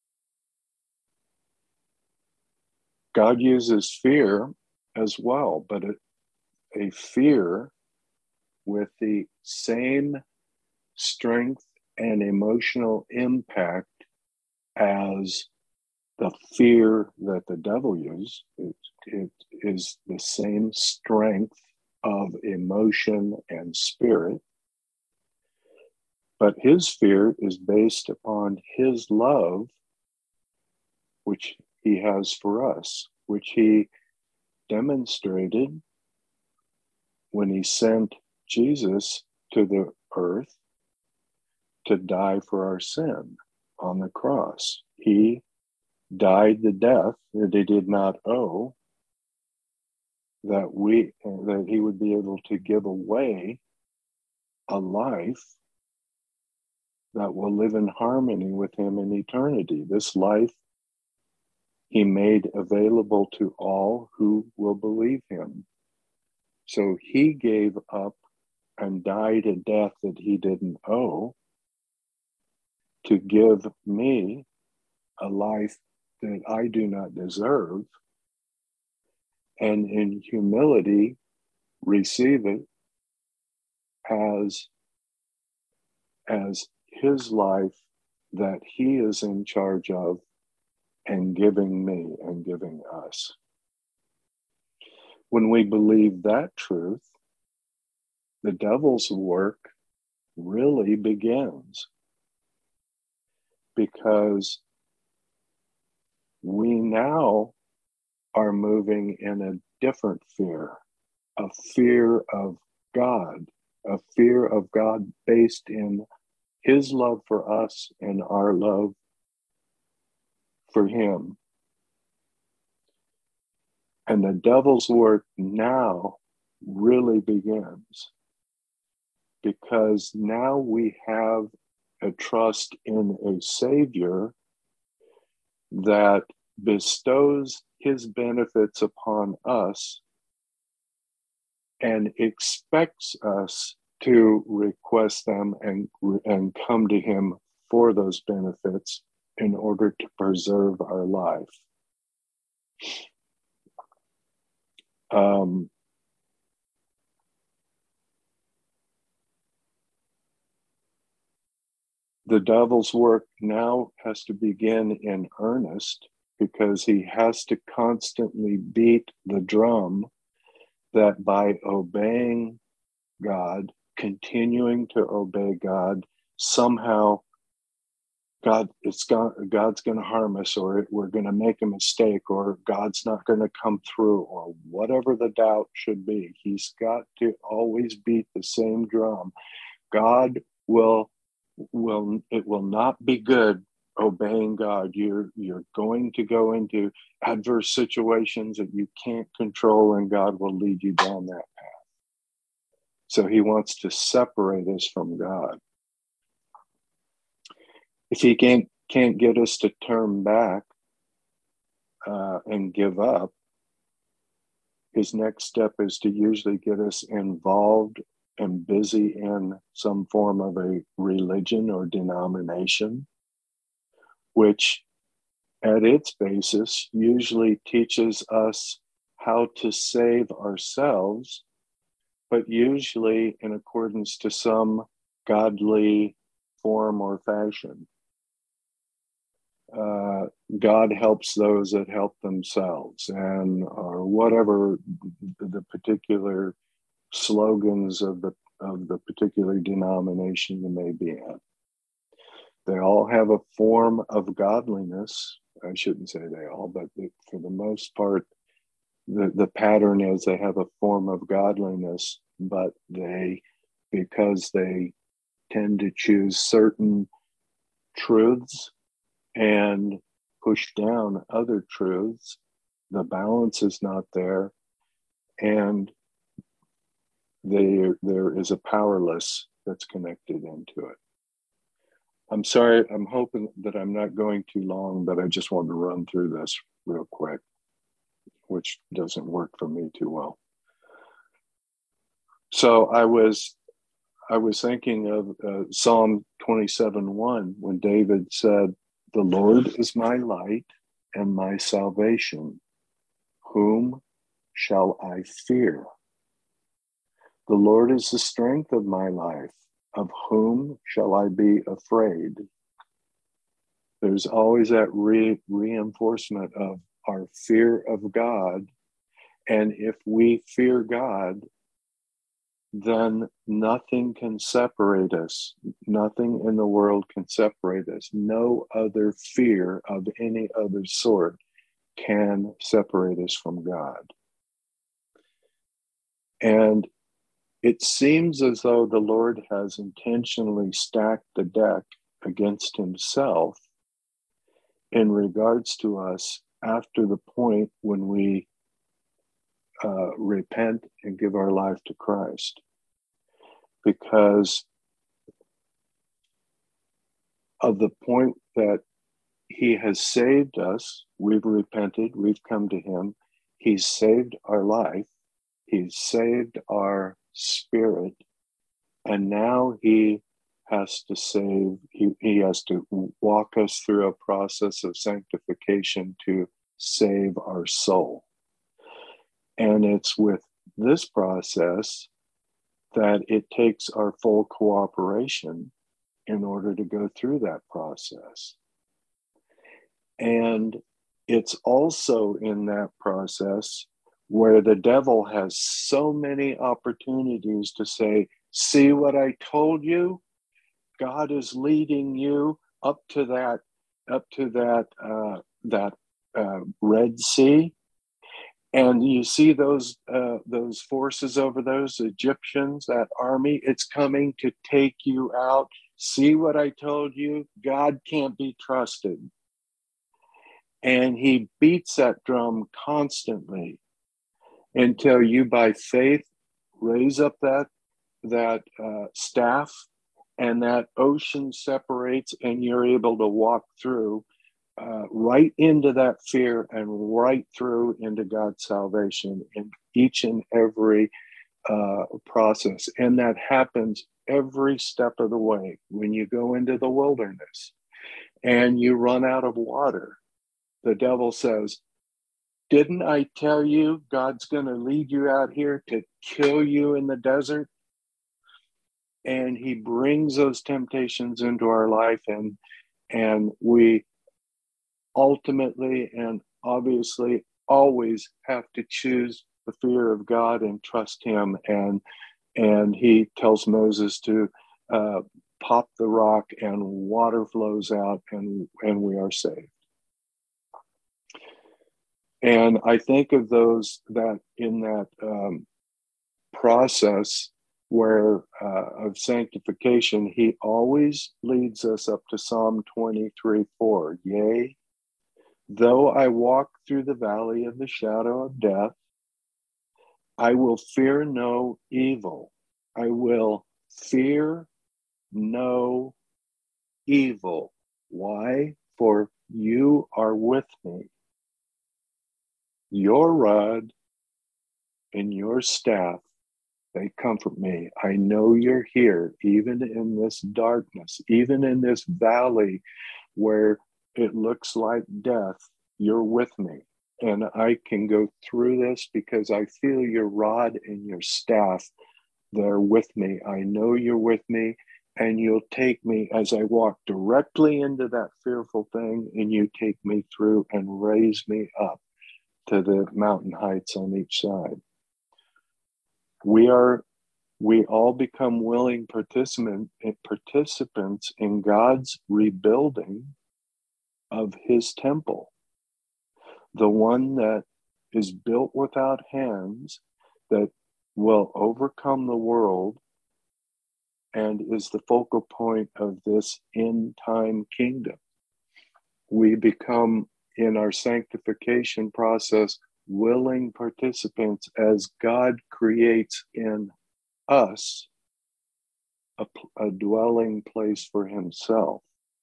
[SPEAKER 7] God uses fear as well, but a, a fear with the same strength and emotional impact as the fear that the devil uses. It, it is the same strength of emotion and spirit, but his fear is based upon his love, which he has for us, which he demonstrated when he sent Jesus to the earth to die for our sin on the cross. He died the death that he did not owe, that we that he would be able to give away a life that will live in harmony with him in eternity. This life he made available to all who will believe him. So he gave up and died a death that he didn't owe to give me a life that I do not deserve, and in humility receive it as, as his life that he is in charge of and giving me and giving us. When we believe that truth, the devil's work really begins, because we now are moving in a different fear, a fear of God, a fear of God based in his love for us and our love for him. And the devil's work now really begins, because now we have a trust in a Savior that bestows his benefits upon us and expects us to request them and, and come to him for those benefits in order to preserve our life. Um, the devil's work now has to begin in earnest, because he has to constantly beat the drum that by obeying God, continuing to obey God, somehow God, it's got, God's going to harm us, or we're going to make a mistake, or God's not going to come through, or whatever the doubt should be. He's got to always beat the same drum. God will, will, it will not be good obeying God. You're, you're going to go into adverse situations that you can't control, and God will lead you down that path. So he wants to separate us from God. If he can't, can't get us to turn back uh, and give up, his next step is to usually get us involved and busy in some form of a religion or denomination, which at its basis usually teaches us how to save ourselves, but usually in accordance to some godly form or fashion. Uh, God helps those that help themselves, and or whatever the particular slogans of the of the particular denomination you may be in. They all have a form of godliness. I shouldn't say they all, but for the most part, the, the pattern is they have a form of godliness, but they, because they tend to choose certain truths and push down other truths, the balance is not there, and there, there is a powerless that's connected into it. I'm sorry, I'm hoping that I'm not going too long, but I just wanted to run through this real quick, which doesn't work for me too well. So I was I was thinking of uh, Psalm twenty-seven one, when David said, "The Lord is my light and my salvation. Whom shall I fear? The Lord is the strength of my life. Of whom shall I be afraid?" There's always that re- reinforcement of our fear of God. And if we fear God, then nothing can separate us. Nothing in the world can separate us. No other fear of any other sort can separate us from God. And it seems as though the Lord has intentionally stacked the deck against himself in regards to us after the point when we uh, repent and give our life to Christ. Because of the point that he has saved us, we've repented, we've come to him, he's saved our life, he's saved our spirit, and now he has to save, he, he has to walk us through a process of sanctification to save our soul. And it's with this process that it takes our full cooperation in order to go through that process. And it's also in that process where the devil has so many opportunities to say, "See what I told you? God is leading you up to that, up to that, uh, that uh, Red Sea. And you see those uh, those forces over those Egyptians, that army, it's coming to take you out. See what I told you? God can't be trusted." And he beats that drum constantly until you, by faith, raise up that, that uh, staff, and that ocean separates, and you're able to walk through uh, right into that fear and right through into God's salvation in each and every uh, process. And that happens every step of the way. When you go into the wilderness and you run out of water, the devil says, "Didn't I tell you God's going to lead you out here to kill you in the desert?" And he brings those temptations into our life, and and we ultimately and obviously always have to choose the fear of God and trust him. And and he tells Moses to uh, pop the rock, and water flows out, and and we are saved. And I think of those that in that um, process where uh, of sanctification, he always leads us up to Psalm twenty-three four. Yea, though I walk through the valley of the shadow of death, I will fear no evil. I will fear no evil. Why? For you are with me. Your rod and your staff, they comfort me. I know you're here, even in this darkness, even in this valley where it looks like death, you're with me. And I can go through this because I feel your rod and your staff, they're with me. I know you're with me, and you'll take me as I walk directly into that fearful thing, and you take me through and raise me up to the mountain heights on each side. We are, we all become willing participant, participants in God's rebuilding of his temple, the one that is built without hands, that will overcome the world and is the focal point of this end time kingdom. We become, in our sanctification process, willing participants as God creates in us a, a dwelling place for himself.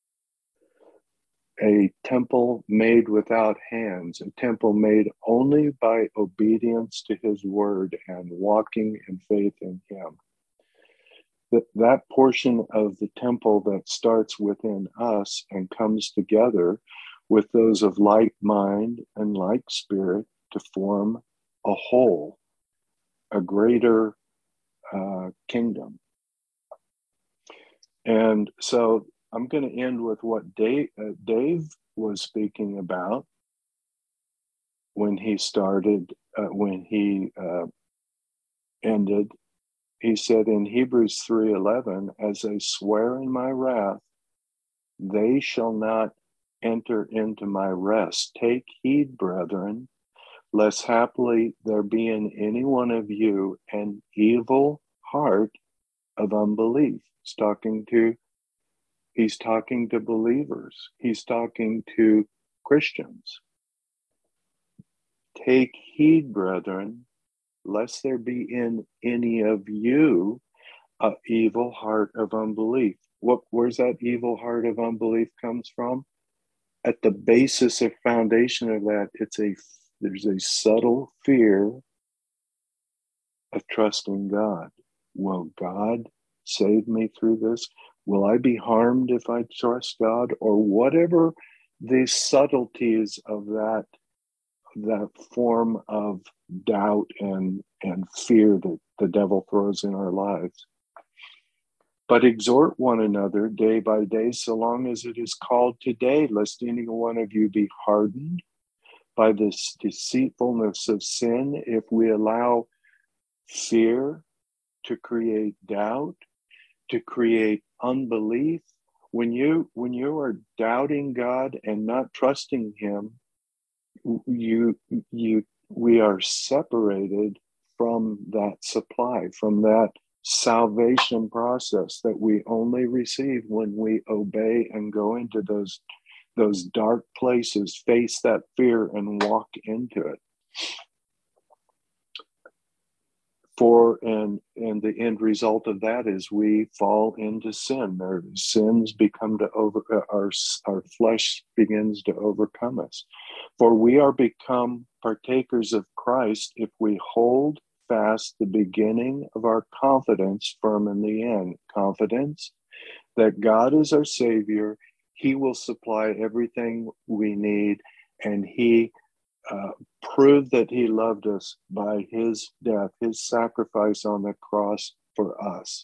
[SPEAKER 7] A temple made without hands, a temple made only by obedience to his word and walking in faith in him. That, that portion of the temple that starts within us and comes together with those of like mind and like spirit to form a whole, a greater uh, kingdom. And so I'm going to end with what Dave, uh, Dave was speaking about when he started, uh, when he uh, ended. He said in Hebrews three eleven, as I swear in my wrath, they shall not enter into my rest. Take heed, brethren, lest haply there be in any one of you an evil heart of unbelief. He's talking to He's talking to believers. He's talking to Christians. Take heed, brethren, lest there be in any of you an evil heart of unbelief. What, where's that evil heart of unbelief comes from? At the basis or foundation of that, it's a there's a subtle fear of trusting God. Will God save me through this? Will I be harmed if I trust God? Or whatever the subtleties of that, that form of doubt and, and fear that the devil throws in our lives. But exhort one another day by day, so long as it is called today, lest any one of you be hardened by this deceitfulness of sin. If we allow fear to create doubt, to create unbelief, when you when you are doubting God and not trusting him, you you we are separated from that supply, from that salvation process that we only receive when we obey and go into those those dark places, face that fear and walk into it. For and and the end result of that is we fall into sin. Our sins become to over our our flesh begins to overcome us. For we are become partakers of Christ if we hold fast the beginning of our confidence firm in the end. Confidence that God is our Savior. He will supply everything we need, and He Uh, proved that he loved us by his death, his sacrifice on the cross for us.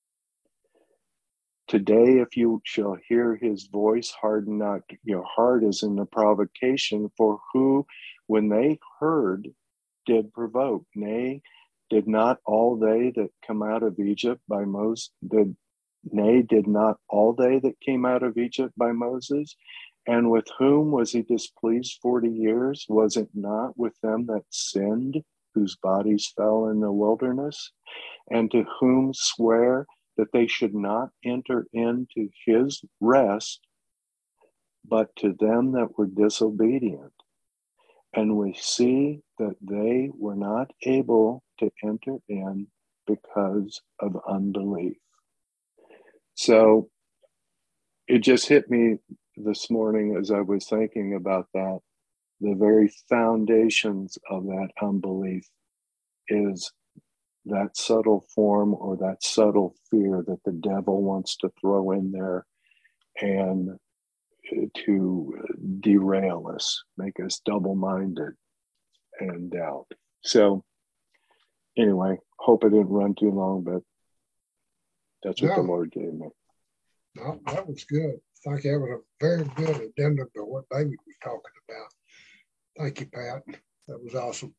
[SPEAKER 7] Today, if you shall hear his voice, harden not your heart as in the provocation, for who, when they heard, did provoke. Nay, did not all they that come out of Egypt by Moses, did, nay, did not all they that came out of Egypt by Moses? And with whom was he displeased forty years? Was it not with them that sinned whose bodies fell in the wilderness, and to whom swear that they should not enter into his rest, but to them that were disobedient. And we see that they were not able to enter in because of unbelief. So it just hit me this morning as I was thinking about that. The very foundations of that unbelief is that subtle form or that subtle fear that the devil wants to throw in there and to derail us, make us double-minded and doubt. So anyway, hope I didn't run too long, but that's what
[SPEAKER 1] No.
[SPEAKER 7] the Lord gave me.
[SPEAKER 1] No, that was good. I think that was a very good addendum to what David was talking about. Thank you, Pat. That was awesome.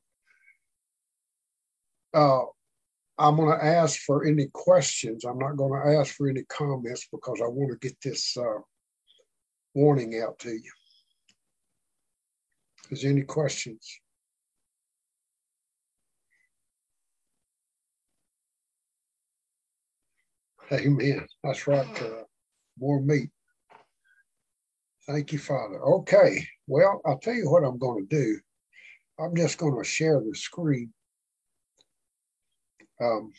[SPEAKER 1] Uh, I'm going to ask for any questions. I'm not going to ask for any comments because I want to get this uh, warning out to you. Is there any questions? Amen. That's right. Uh, more meat. Thank you, Father. Okay. Well, I'll tell you what I'm going to do. I'm just going to share the screen. Um,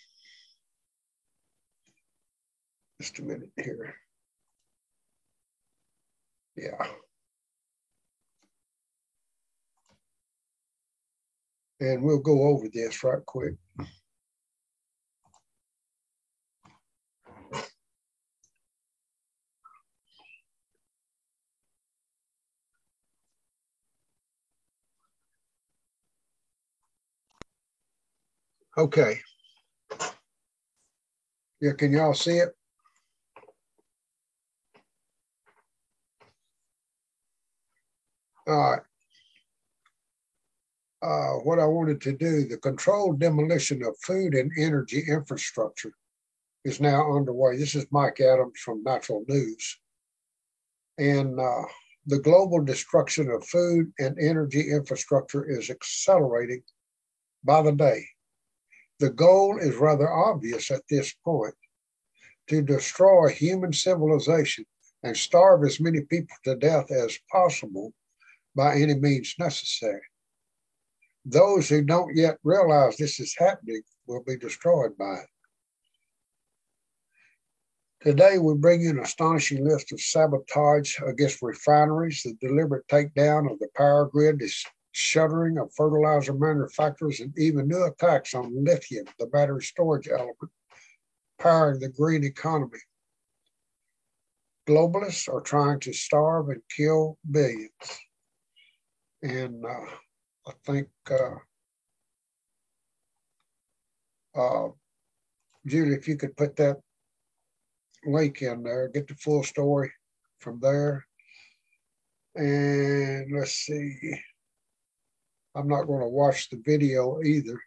[SPEAKER 1] just a minute here. Yeah. And we'll go over this right quick. Okay. Yeah, can y'all see it? All right. Uh, what I wanted to do, the controlled demolition of food and energy infrastructure is now underway. This is Mike Adams from Natural News. And uh, the global destruction of food and energy infrastructure is accelerating by the day. The goal is rather obvious at this point: to destroy human civilization and starve as many people to death as possible by any means necessary. Those who don't yet realize this is happening will be destroyed by it. Today, we bring you an astonishing list of sabotage against refineries, the deliberate takedown of the power grid, the shuttering of fertilizer manufacturers, and even new attacks on lithium, the battery storage element powering the green economy. Globalists are trying to starve and kill billions. And uh, I think, uh, uh, Julie, if you could put that link in there, get the full story from there. And let's see, I'm not going to watch the video either.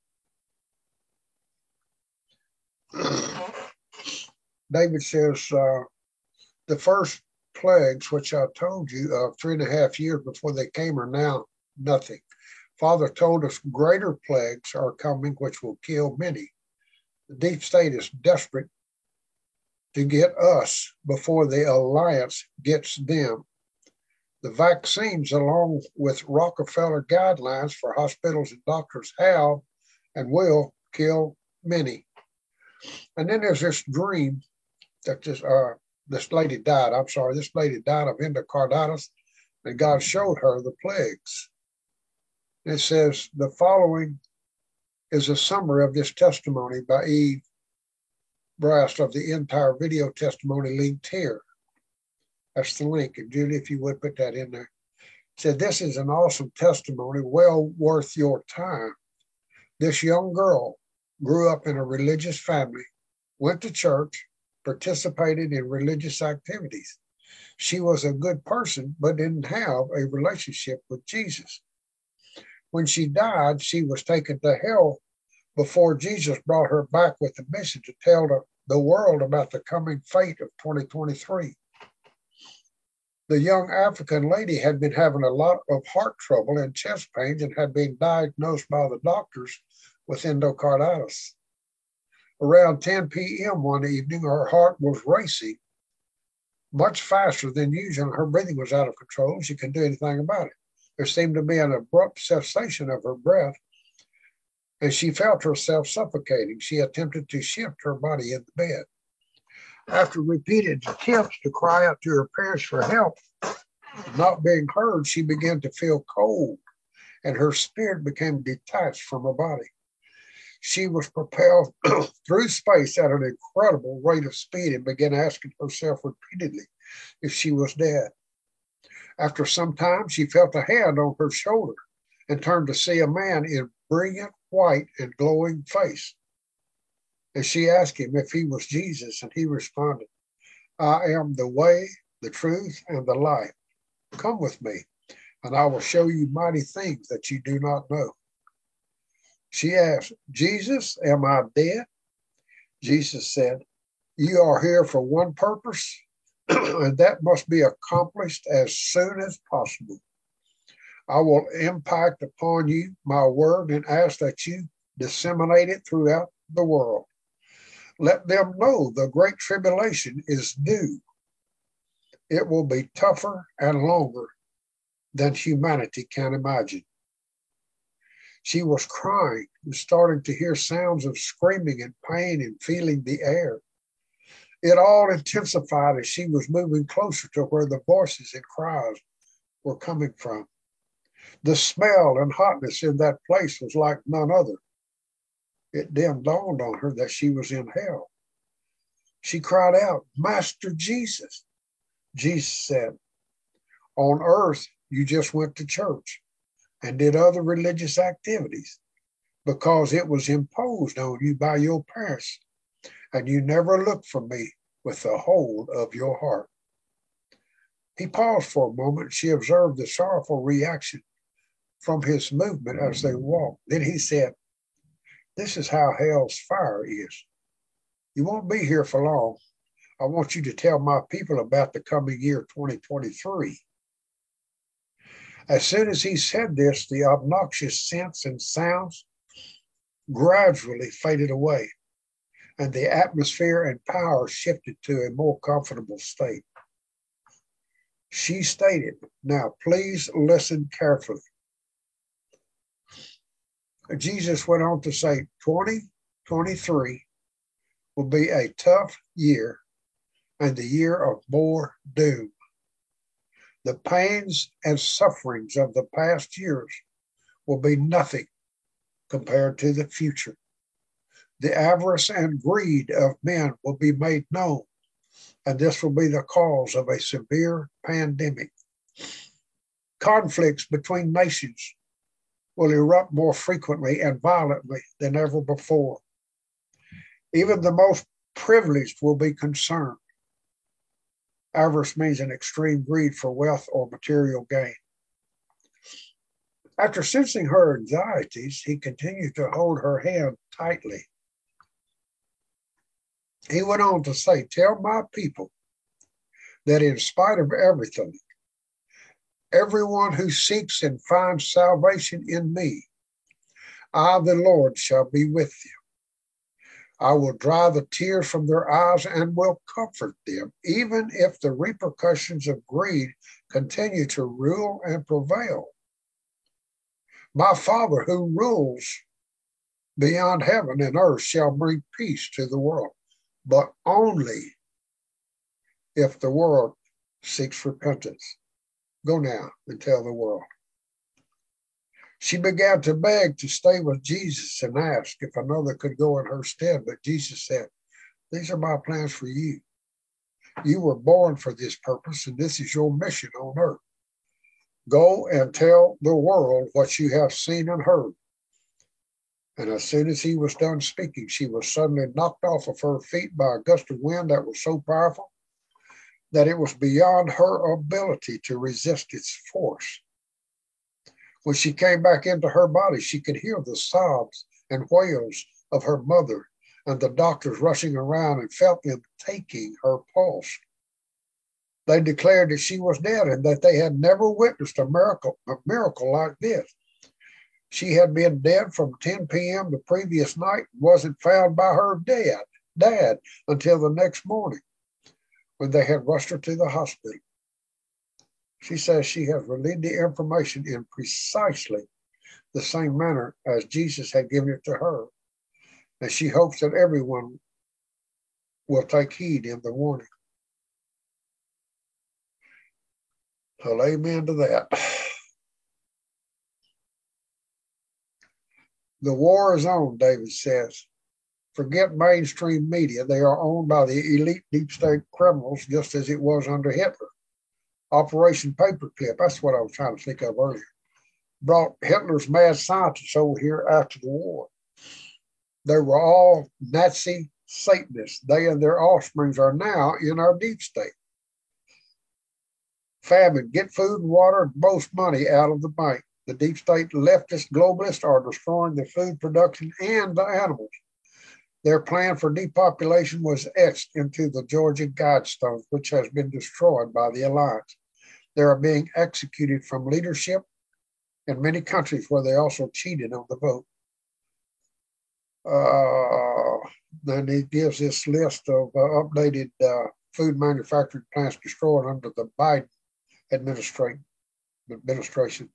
[SPEAKER 1] David says uh, the first plagues, which I told you of uh, three and a half years before they came, are now nothing. Father told us greater plagues are coming, which will kill many. The deep state is desperate to get us before the alliance gets them. The vaccines, along with Rockefeller guidelines for hospitals and doctors, have and will kill many. And then there's this dream that this, uh, this lady died. I'm sorry, this lady died of endocarditis, and God showed her the plagues. It says the following is a summary of this testimony by Eve Brast of the entire video testimony linked here. That's the link. And Julie, if you would put that in there. It said, this is an awesome testimony, well worth your time. This young girl grew up in a religious family, went to church, participated in religious activities. She was a good person, but didn't have a relationship with Jesus. When she died, she was taken to hell before Jesus brought her back with a mission to tell the, the world about the coming fate of twenty twenty-three. The young African lady had been having a lot of heart trouble and chest pains and had been diagnosed by the doctors with endocarditis. Around ten p m one evening, her heart was racing much faster than usual. Her breathing was out of control. She couldn't do anything about it. There seemed to be an abrupt cessation of her breath, and she felt herself suffocating. She attempted to shift her body in the bed. After repeated attempts to cry out to her parents for help, not being heard, she began to feel cold, and her spirit became detached from her body. She was propelled through space at an incredible rate of speed and began asking herself repeatedly if she was dead. After some time, she felt a hand on her shoulder and turned to see a man in brilliant white and glowing face. And she asked him if he was Jesus, and he responded, "I am the way, the truth, and the life. Come with me, and I will show you mighty things that you do not know." She asked, "Jesus, am I dead?" Jesus said, "You are here for one purpose, and that must be accomplished as soon as possible. I will impact upon you my word and ask that you disseminate it throughout the world. Let them know the great tribulation is due. It will be tougher and longer than humanity can imagine." She was crying and starting to hear sounds of screaming and pain and feeling the air. It all intensified as she was moving closer to where the voices and cries were coming from. The smell and hotness in that place was like none other. It then dawned on her that she was in hell. She cried out, "Master Jesus." Jesus said, "On earth, you just went to church and did other religious activities because it was imposed on you by your parents, and you never looked for me with the whole of your heart." He paused for a moment. She observed the sorrowful reaction from his movement as they walked. Then he said, "This is how hell's fire is. You won't be here for long. I want you to tell my people about the coming year twenty twenty-three. As soon as he said this, the obnoxious scents and sounds gradually faded away, and the atmosphere and power shifted to a more comfortable state. She stated, "Now, please listen carefully." Jesus went on to say, twenty twenty-three will be a tough year and the year of more doom. The pains and sufferings of the past years will be nothing compared to the future. The avarice and greed of men will be made known, and this will be the cause of a severe pandemic. Conflicts between nations will erupt more frequently and violently than ever before. Even the most privileged will be concerned. Avarice means an extreme greed for wealth or material gain. After sensing her anxieties, he continued to hold her hand tightly. He went on to say, "Tell my people that in spite of everything, everyone who seeks and finds salvation in me, I, the Lord, shall be with them. I will dry the tears from their eyes and will comfort them, even if the repercussions of greed continue to rule and prevail. My Father who rules beyond heaven and earth shall bring peace to the world, but only if the world seeks repentance. Go now and tell the world." She began to beg to stay with Jesus and ask if another could go in her stead, but Jesus said, "These are my plans for you. You were born for this purpose, and this is your mission on earth. Go and tell the world what you have seen and heard." And as soon as he was done speaking, she was suddenly knocked off of her feet by a gust of wind that was so powerful that it was beyond her ability to resist its force. When she came back into her body, she could hear the sobs and wails of her mother and the doctors rushing around and felt them taking her pulse. They declared that she was dead and that they had never witnessed a miracle, a miracle like this. She had been dead from ten p.m. the previous night, wasn't found by her dad, dad until the next morning when they had rushed her to the hospital. She says she has relayed the information in precisely the same manner as Jesus had given it to her. And she hopes that everyone will take heed in the warning. Well, amen to that. The war is on, David says. Forget mainstream media. They are owned by the elite deep state criminals, just as it was under Hitler. Operation Paperclip, that's what I was trying to think of earlier, brought Hitler's mad scientists over here after the war. They were all Nazi Satanists. They and their offsprings are now in our deep state. Famine, get food and water, and most money out of the bank. The deep state leftist globalists are destroying the food production and the animals. Their plan for depopulation was etched into the Georgia Guidestones, which has been destroyed by the Alliance. They are being executed from leadership in many countries where they also cheated on the vote. Uh, then he gives this list of uh, updated uh, food manufacturing plants destroyed under the Biden administration. administration.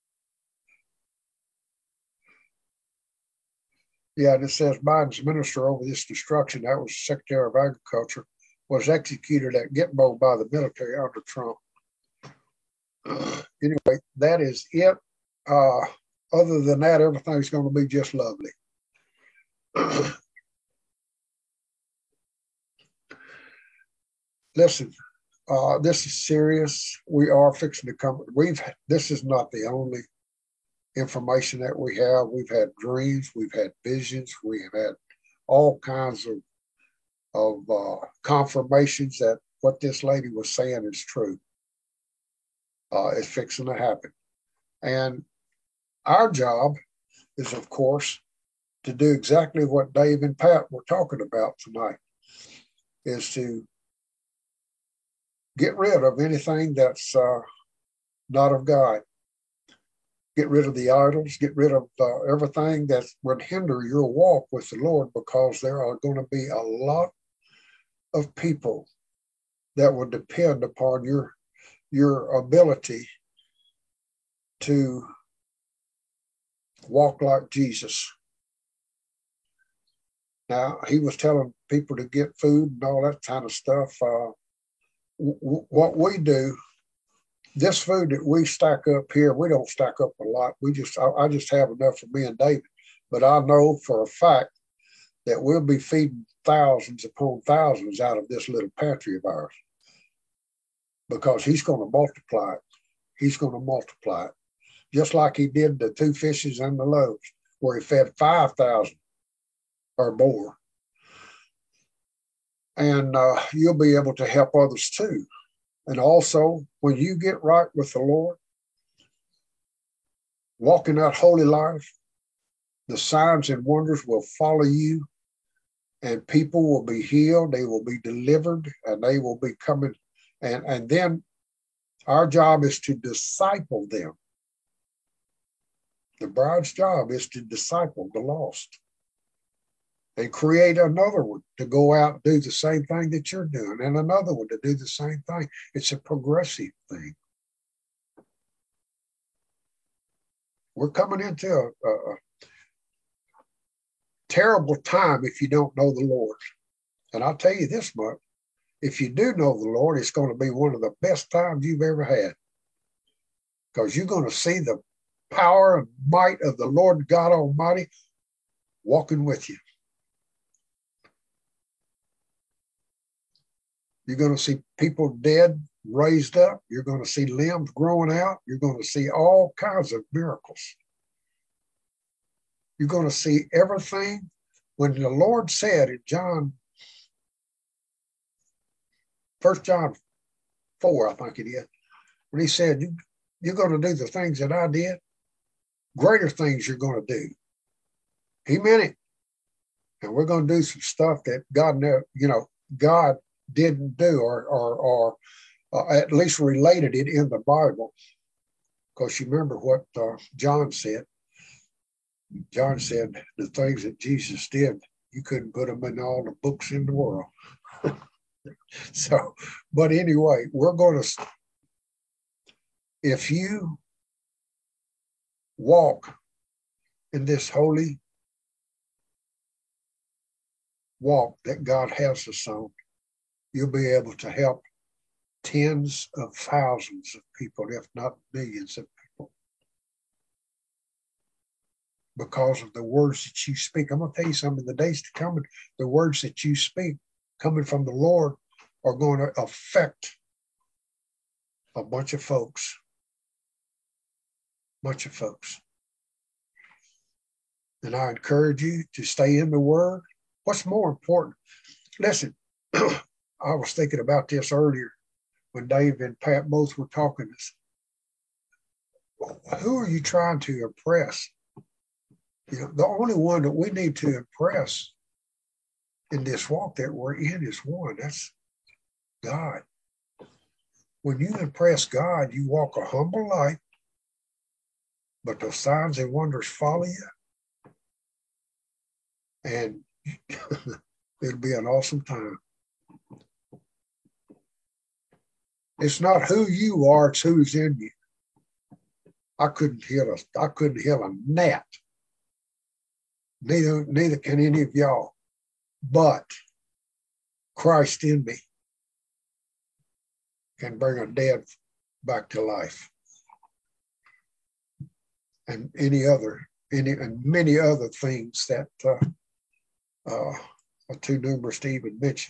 [SPEAKER 1] Yeah, and it says Biden's minister over this destruction, that was Secretary of Agriculture, was executed at Gitmo by the military under Trump. Uh, anyway, that is it. Uh, other than that, everything's going to be just lovely. Listen, uh, this is serious. We are fixing to come. We've. This is not the only information that we have. We've had dreams. We've had visions. We have had all kinds of of uh, confirmations that what this lady was saying is true. Uh, it's fixing to happen. And our job is, of course, to do exactly what Dave and Pat were talking about tonight, is to get rid of anything that's uh, not of God. Get rid of the idols, get rid of uh, everything that would hinder your walk with the Lord, because there are going to be a lot of people that will depend upon your your ability to walk like Jesus. Now, he was telling people to get food and all that kind of stuff. Uh, w- what we do, this food that we stack up here, we don't stack up a lot. We just, I, I just have enough for me and David. But I know for a fact that we'll be feeding thousands upon thousands out of this little pantry of ours, because he's going to multiply it. He's going to multiply it, just like he did the two fishes and the loaves, where he fed five thousand or more. And uh, you'll be able to help others too. And also, when you get right with the Lord, walking that holy life, the signs and wonders will follow you, and people will be healed, they will be delivered, and they will be coming. And, and then our job is to disciple them. The bride's job is to disciple the lost and create another one to go out and do the same thing that you're doing, and another one to do the same thing. It's a progressive thing. We're coming into a, a, a terrible time if you don't know the Lord. And I'll tell you this much. If you do know the Lord, it's going to be one of the best times you've ever had, because you're going to see the power and might of the Lord God Almighty walking with you. You're going to see people dead raised up. You're going to see limbs growing out. You're going to see all kinds of miracles. You're going to see everything. When the Lord said in John, First John four, I think it is, when he said, you, you're going to do the things that I did, greater things you're going to do. He meant it. And we're going to do some stuff that God, never, you know, God didn't do, or or or uh, at least related it in the Bible. Because you remember what uh, John said. John said the things that Jesus did, you couldn't put them in all the books in the world. So, but anyway, we're going to, if you walk in this holy walk that God has us on, you'll be able to help tens of thousands of people, if not millions of people, because of the words that you speak. I'm going to tell you something, in the days to come, the words that you speak coming from the Lord are going to affect a bunch of folks. Bunch of folks. And I encourage you to stay in the Word. What's more important? Listen, I was thinking about this earlier when Dave and Pat both were talking. Who are you trying to impress? You know, the only one that we need to impress in this walk that we're in is one. That's God. When you impress God, you walk a humble life, but the signs and wonders follow you. And it'll be an awesome time. It's not who you are, it's who's in you. I couldn't heal a, I couldn't heal a gnat. Neither, neither can any of y'all. But Christ in me can bring a dead back to life. And any other, any and many other things that uh, uh, are too numerous to even mention.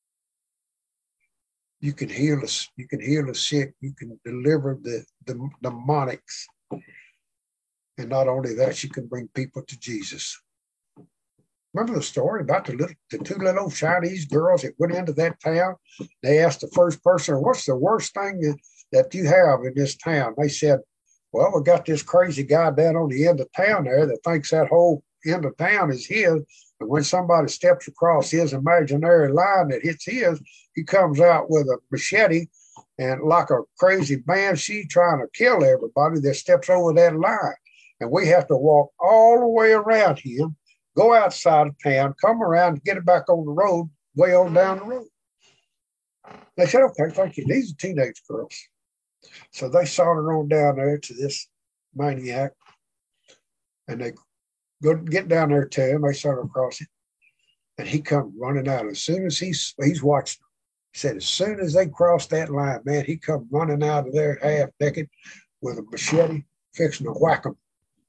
[SPEAKER 1] You can heal us. You can heal the sick. You can deliver the, the demonics. And not only that, you can bring people to Jesus. Remember the story about the little, the two little Chinese girls that went into that town? They asked the first person, "What's the worst thing that, that you have in this town?" They said, "Well, we got this crazy guy down on the end of town there that thinks that whole end of town is his. And when somebody steps across his imaginary line that hits his, he comes out with a machete and like a crazy banshee trying to kill everybody that steps over that line. And we have to walk all the way around him, go outside of town, come around and get it back on the road, way on down the road." They said, "Okay, thank you." These are teenage girls. So they sauntered on down there to this maniac, and they go get down there to him. They sauntered across it, and he come running out. As soon as he's he's watching them, he said, as soon as they crossed that line, man, he come running out of there half naked with a machete, fixing to whack them.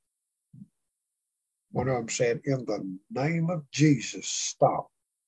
[SPEAKER 1] One of them said, "In the name of Jesus, stop."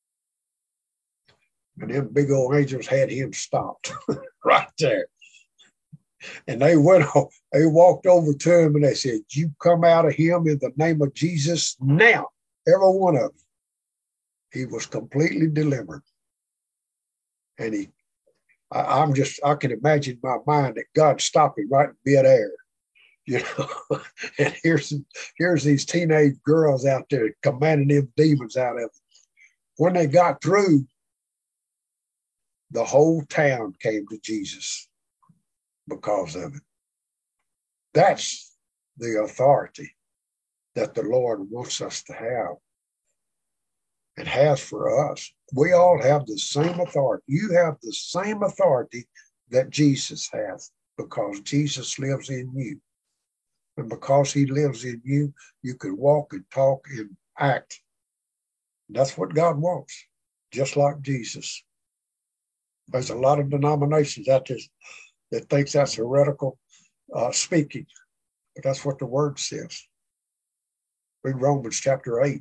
[SPEAKER 1] And them big old angels had him stopped right there. And they went, they walked over to him and they said, "You come out of him in the name of Jesus now." Every one of them. He was completely delivered. And he, I, I'm just, I can imagine in my mind that God stopped him right in midair. You know, and here's here's these teenage girls out there commanding them demons out of them. When they got through, the whole town came to Jesus because of it. That's the authority that the Lord wants us to have and has for us. We all have the same authority. You have the same authority that Jesus has because Jesus lives in you. And because he lives in you, you can walk and talk and act. And that's what God wants, just like Jesus. There's a lot of denominations out there that thinks that's heretical uh, speaking, but that's what the word says. Read Romans chapter eight.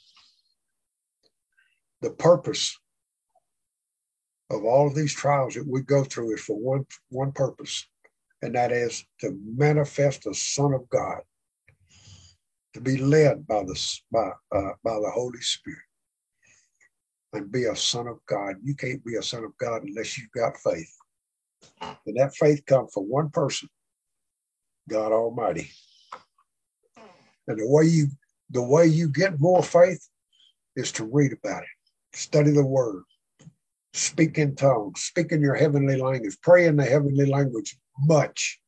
[SPEAKER 1] The purpose of all of these trials that we go through is for one, one purpose, and that is to manifest the Son of God, to be led by the, by, uh, by the Holy Spirit and be a son of God. You can't be a son of God unless you've got faith. And that faith comes from one person, God Almighty. And the way you, the way you get more faith is to read about it, study the Word, Speak in tongues, speak in your heavenly language, pray in the heavenly language much.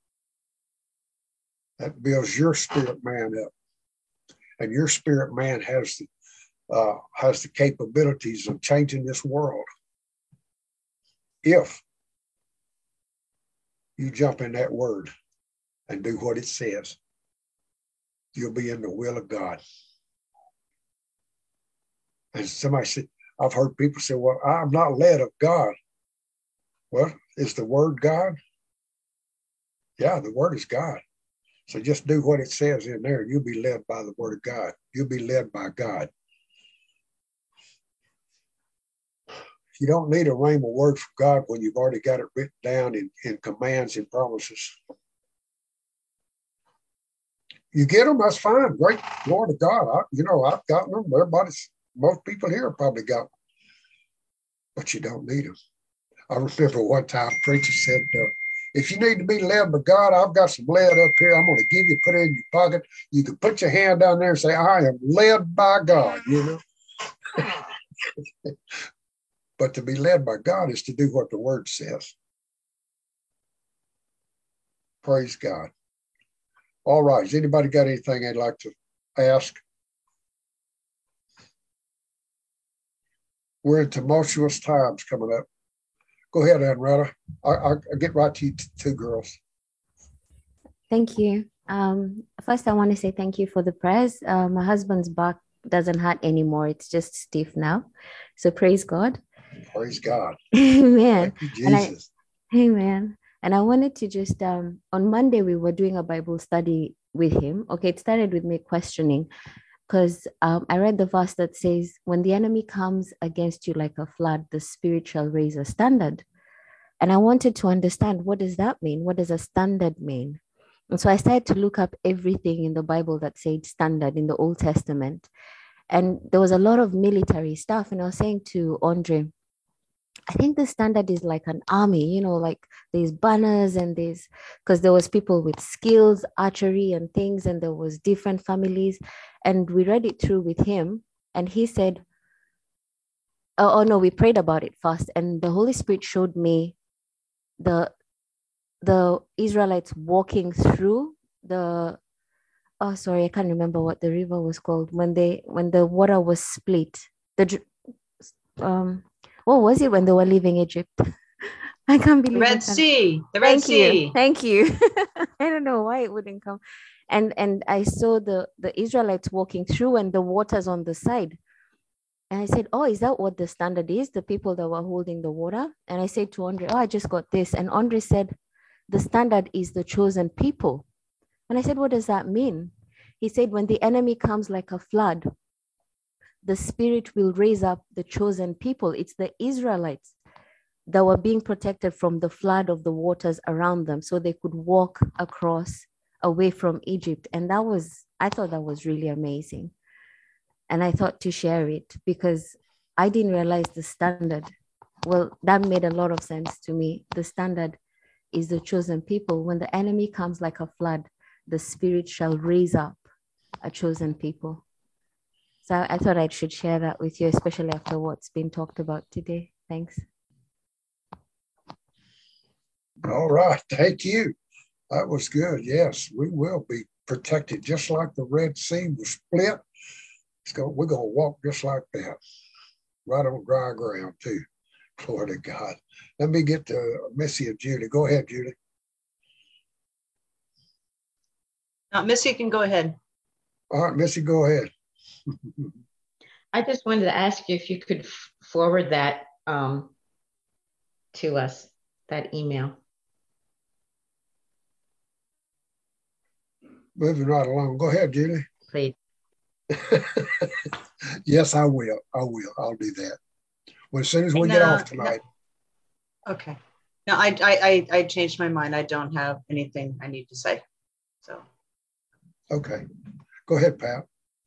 [SPEAKER 1] That builds your spirit man up. And your spirit man has the, uh, has the capabilities of changing this world. If you jump in that word and do what it says, you'll be in the will of God. And somebody said, I've heard people say, well, I'm not led of God. Well, is the word God? Yeah, the word is God. So just do what it says in there. You'll be led by the word of God. You'll be led by God. You don't need a rhema word from God when you've already got it written down in, in commands and promises. You get them, that's fine. Great, glory to God. I, you know, I've gotten them. Everybody's, most people here probably got them. But you don't need them. I remember one time a preacher said, uh, if you need to be led by God, I've got some lead up here. I'm going to give you, put it in your pocket. You can put your hand down there and say, I am led by God, you know. But to be led by God is to do what the word says. Praise God. All right. Has anybody got anything they'd like to ask? We're in tumultuous times coming up. Go ahead, Anretta. I, I, I get right to you t- two girls.
[SPEAKER 8] Thank you. Um, first, I want to say thank you for the prayers. Uh, my husband's back doesn't hurt anymore. It's just stiff now. So praise God.
[SPEAKER 1] Praise God.
[SPEAKER 8] Amen.
[SPEAKER 1] Thank you, Jesus.
[SPEAKER 8] And I, amen. And I wanted to just, um, on Monday, we were doing a Bible study with him. Okay, it started with me questioning because um, I read the verse that says, when the enemy comes against you like a flood, the Spirit shall raise a standard. And I wanted to understand, what does that mean? What does a standard mean? And so I started to look up everything in the Bible that said standard in the Old Testament. And there was a lot of military stuff. And I was saying to Andre, I think the standard is like an army, you know, like there's banners and there's, because there was people with skills, archery and things, and there was different families. And we read it through with him. And he said, oh, oh no, we prayed about it first. And the Holy Spirit showed me the the Israelites walking through the, oh, sorry, I can't remember what the river was called, when they, when the water was split. The, um, what was it when they were leaving Egypt? I can't believe
[SPEAKER 3] the Red
[SPEAKER 8] it.
[SPEAKER 3] Sea. The Red
[SPEAKER 8] Thank
[SPEAKER 3] Sea.
[SPEAKER 8] you. Thank you. I don't know why it wouldn't come. And and I saw the, the Israelites walking through and the waters on the side. And I said, oh, is that what the standard is? The people that were holding the water? And I said to Andre, oh, I just got this. And Andre said, the standard is the chosen people. And I said, what does that mean? He said, when the enemy comes like a flood, the Spirit will raise up the chosen people. It's the Israelites that were being protected from the flood of the waters around them so they could walk across away from Egypt. And that was, I thought that was really amazing. And I thought to share it because I didn't realize the standard. Well, that made a lot of sense to me. The standard is the chosen people. When the enemy comes like a flood, the Spirit shall raise up a chosen people. So I thought I should share that with you, especially after what's been talked about today. Thanks.
[SPEAKER 1] All right. Thank you. That was good. Yes, we will be protected just like the Red Sea was split. It's going, we're going to walk just like that, right on dry ground too. Glory to God. Let me get to Missy and Judy. Go ahead, Judy.
[SPEAKER 3] Now, Missy can go ahead.
[SPEAKER 1] All right, Missy, go ahead.
[SPEAKER 4] I just wanted to ask you if you could f- forward that um, to us, that email.
[SPEAKER 1] Moving right along. Go ahead, Judy.
[SPEAKER 4] Please.
[SPEAKER 1] Yes, I will. I will. I'll do that. Well, as soon as we
[SPEAKER 3] No,
[SPEAKER 1] get off tonight.
[SPEAKER 3] No. Okay. No, I, I I I changed my mind. I don't have anything I need to say. So.
[SPEAKER 1] Okay. Go ahead, Pat.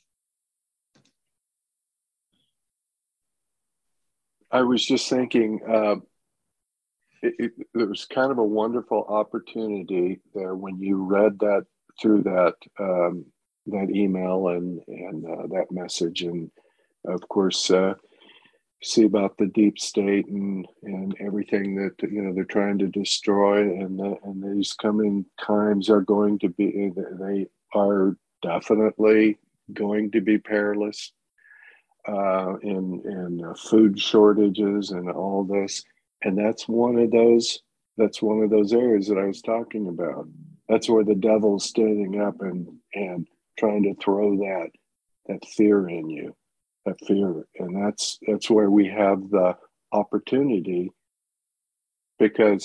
[SPEAKER 7] I was just thinking, uh, it, it, it was kind of a wonderful opportunity there when you read that through that um, that email and and uh, that message, and of course, uh, see about the deep state and and everything that, you know, they're trying to destroy, and the, and these coming times are going to be, they are definitely going to be perilous, uh, in in uh, food shortages and all this, and that's one of those that's one of those areas that I was talking about. That's where the devil's standing up and and trying to throw that that fear in you. That fear, and that's that's where we have the opportunity, because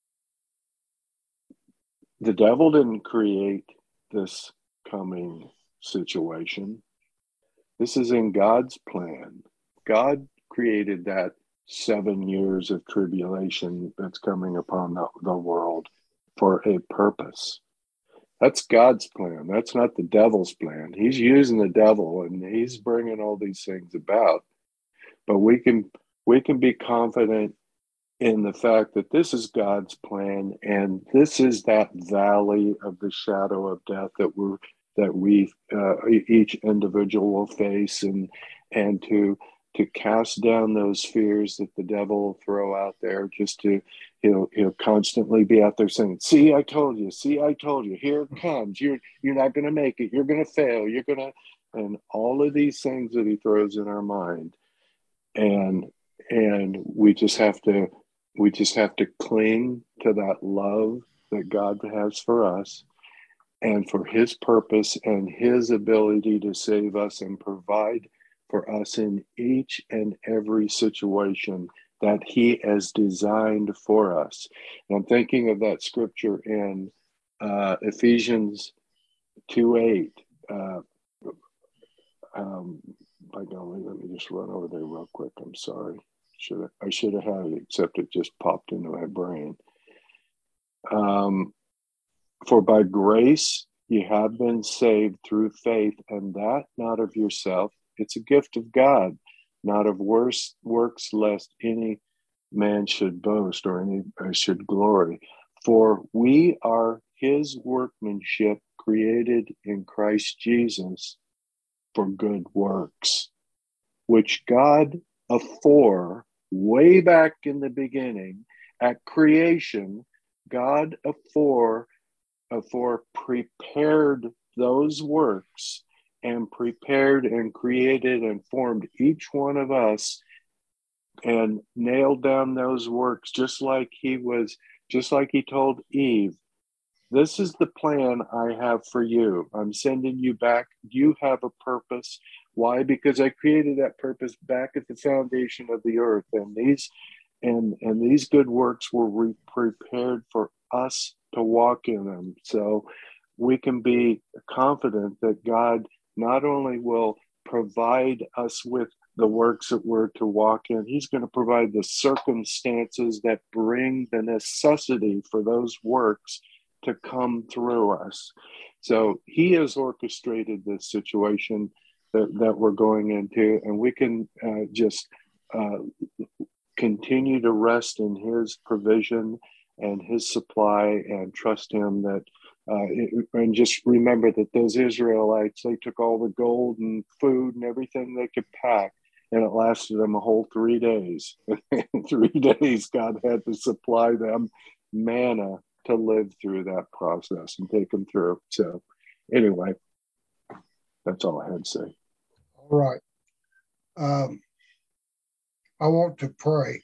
[SPEAKER 7] the devil didn't create this coming situation. This is in God's plan. God created that seven years of tribulation that's coming upon the, the world for a purpose. That's God's plan. That's not the devil's plan. He's using the devil and he's bringing all these things about. But we can we can be confident in the fact that this is God's plan, and this is that valley of the shadow of death that we're that we uh, each individual will face, and and to to cast down those fears that the devil will throw out there, just to he'll he'll constantly be out there saying, see, I told you, see, I told you, here it comes, you're you're not going to make it, you're going to fail, you're going to, and all of these things that he throws in our mind, and and we just have to we just have to cling to that love that God has for us, and for his purpose and his ability to save us and provide for us in each and every situation that he has designed for us. And I'm thinking of that scripture in uh, Ephesians two eight. Uh, um, by golly, let me just run over there real quick. I'm sorry. Should have, I should have had it, except it just popped into my brain. Um, For by grace you have been saved through faith, and that not of yourself. It's a gift of God, not of worse works, lest any man should boast or any uh, should glory. For we are his workmanship, created in Christ Jesus for good works, which God afore, way back in the beginning, at creation, God afore afore prepared those works, and prepared and created and formed each one of us, and nailed down those works, just like he was, just like he told Eve, this is the plan I have for you. I'm sending you back. You have a purpose. Why? Because I created that purpose back at the foundation of the earth, and these and and these good works were re- prepared for us to walk in them. So we can be confident that God not only will provide us with the works that we're to walk in, he's going to provide the circumstances that bring the necessity for those works to come through us. So he has orchestrated this situation that, that we're going into, and we can uh, just uh, continue to rest in his provision and his supply, and trust him that, uh, it, and just remember that those Israelites, they took all the gold and food and everything they could pack, and it lasted them a whole three days. In three days, God had to supply them manna to live through that process and take them through. So anyway, that's all I had to say.
[SPEAKER 1] All right. Um, I want to pray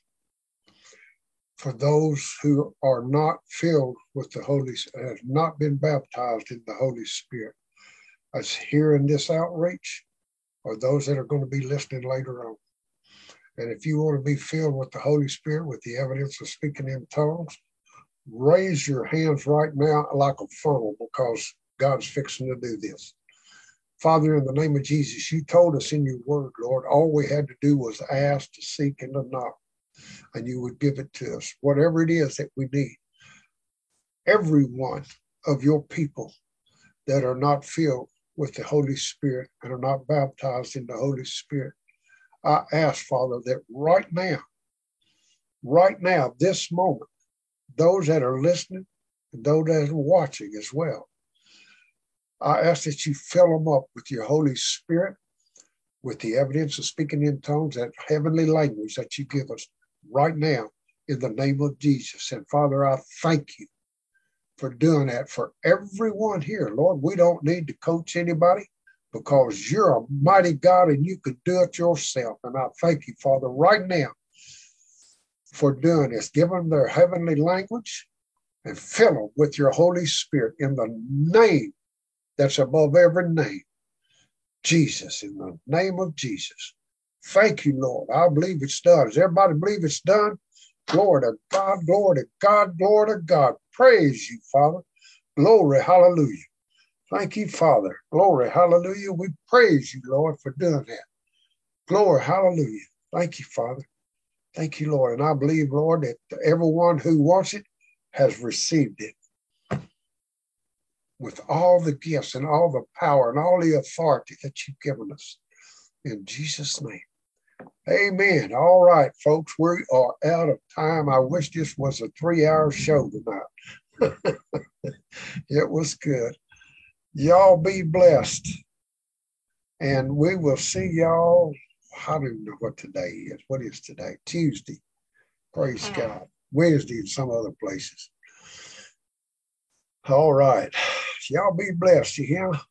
[SPEAKER 1] for those who are not filled with the Holy Spirit, have not been baptized in the Holy Spirit, as here in this outreach, or those that are going to be listening later on. And if you want to be filled with the Holy Spirit, with the evidence of speaking in tongues, raise your hands right now like a funnel, because God's fixing to do this. Father, in the name of Jesus, you told us in your word, Lord, all we had to do was ask, to seek, and to knock, and you would give it to us, whatever it is that we need. Every one of your people that are not filled with the Holy Spirit and are not baptized in the Holy Spirit, I ask, Father, that right now, right now, this moment, those that are listening and those that are watching as well, I ask that you fill them up with your Holy Spirit, with the evidence of speaking in tongues, that heavenly language that you give us right now in the name of Jesus. And Father, I thank you for doing that for everyone here. Lord, we don't need to coach anybody because you're a mighty God and you could do it yourself. And I thank you, Father, right now for doing this. Give them their heavenly language and fill them with your Holy Spirit in the name that's above every name. Jesus, in the name of Jesus. Thank you, Lord. I believe it's done. Does everybody believe it's done? Glory to God, glory to God, glory to God. Praise you, Father. Glory, hallelujah. Thank you, Father. Glory, hallelujah. We praise you, Lord, for doing that. Glory, hallelujah. Thank you, Father. Thank you, Lord. And I believe, Lord, that everyone who wants it has received it with all the gifts and all the power and all the authority that you've given us. In Jesus' name. Amen. All right, folks, we are out of time. I wish this was a three-hour show tonight. It was good. Y'all be blessed. And we will see y'all. I don't even know what today is. What is today? Tuesday. Praise God. Wednesday in some other places. All right. Y'all be blessed. You hear?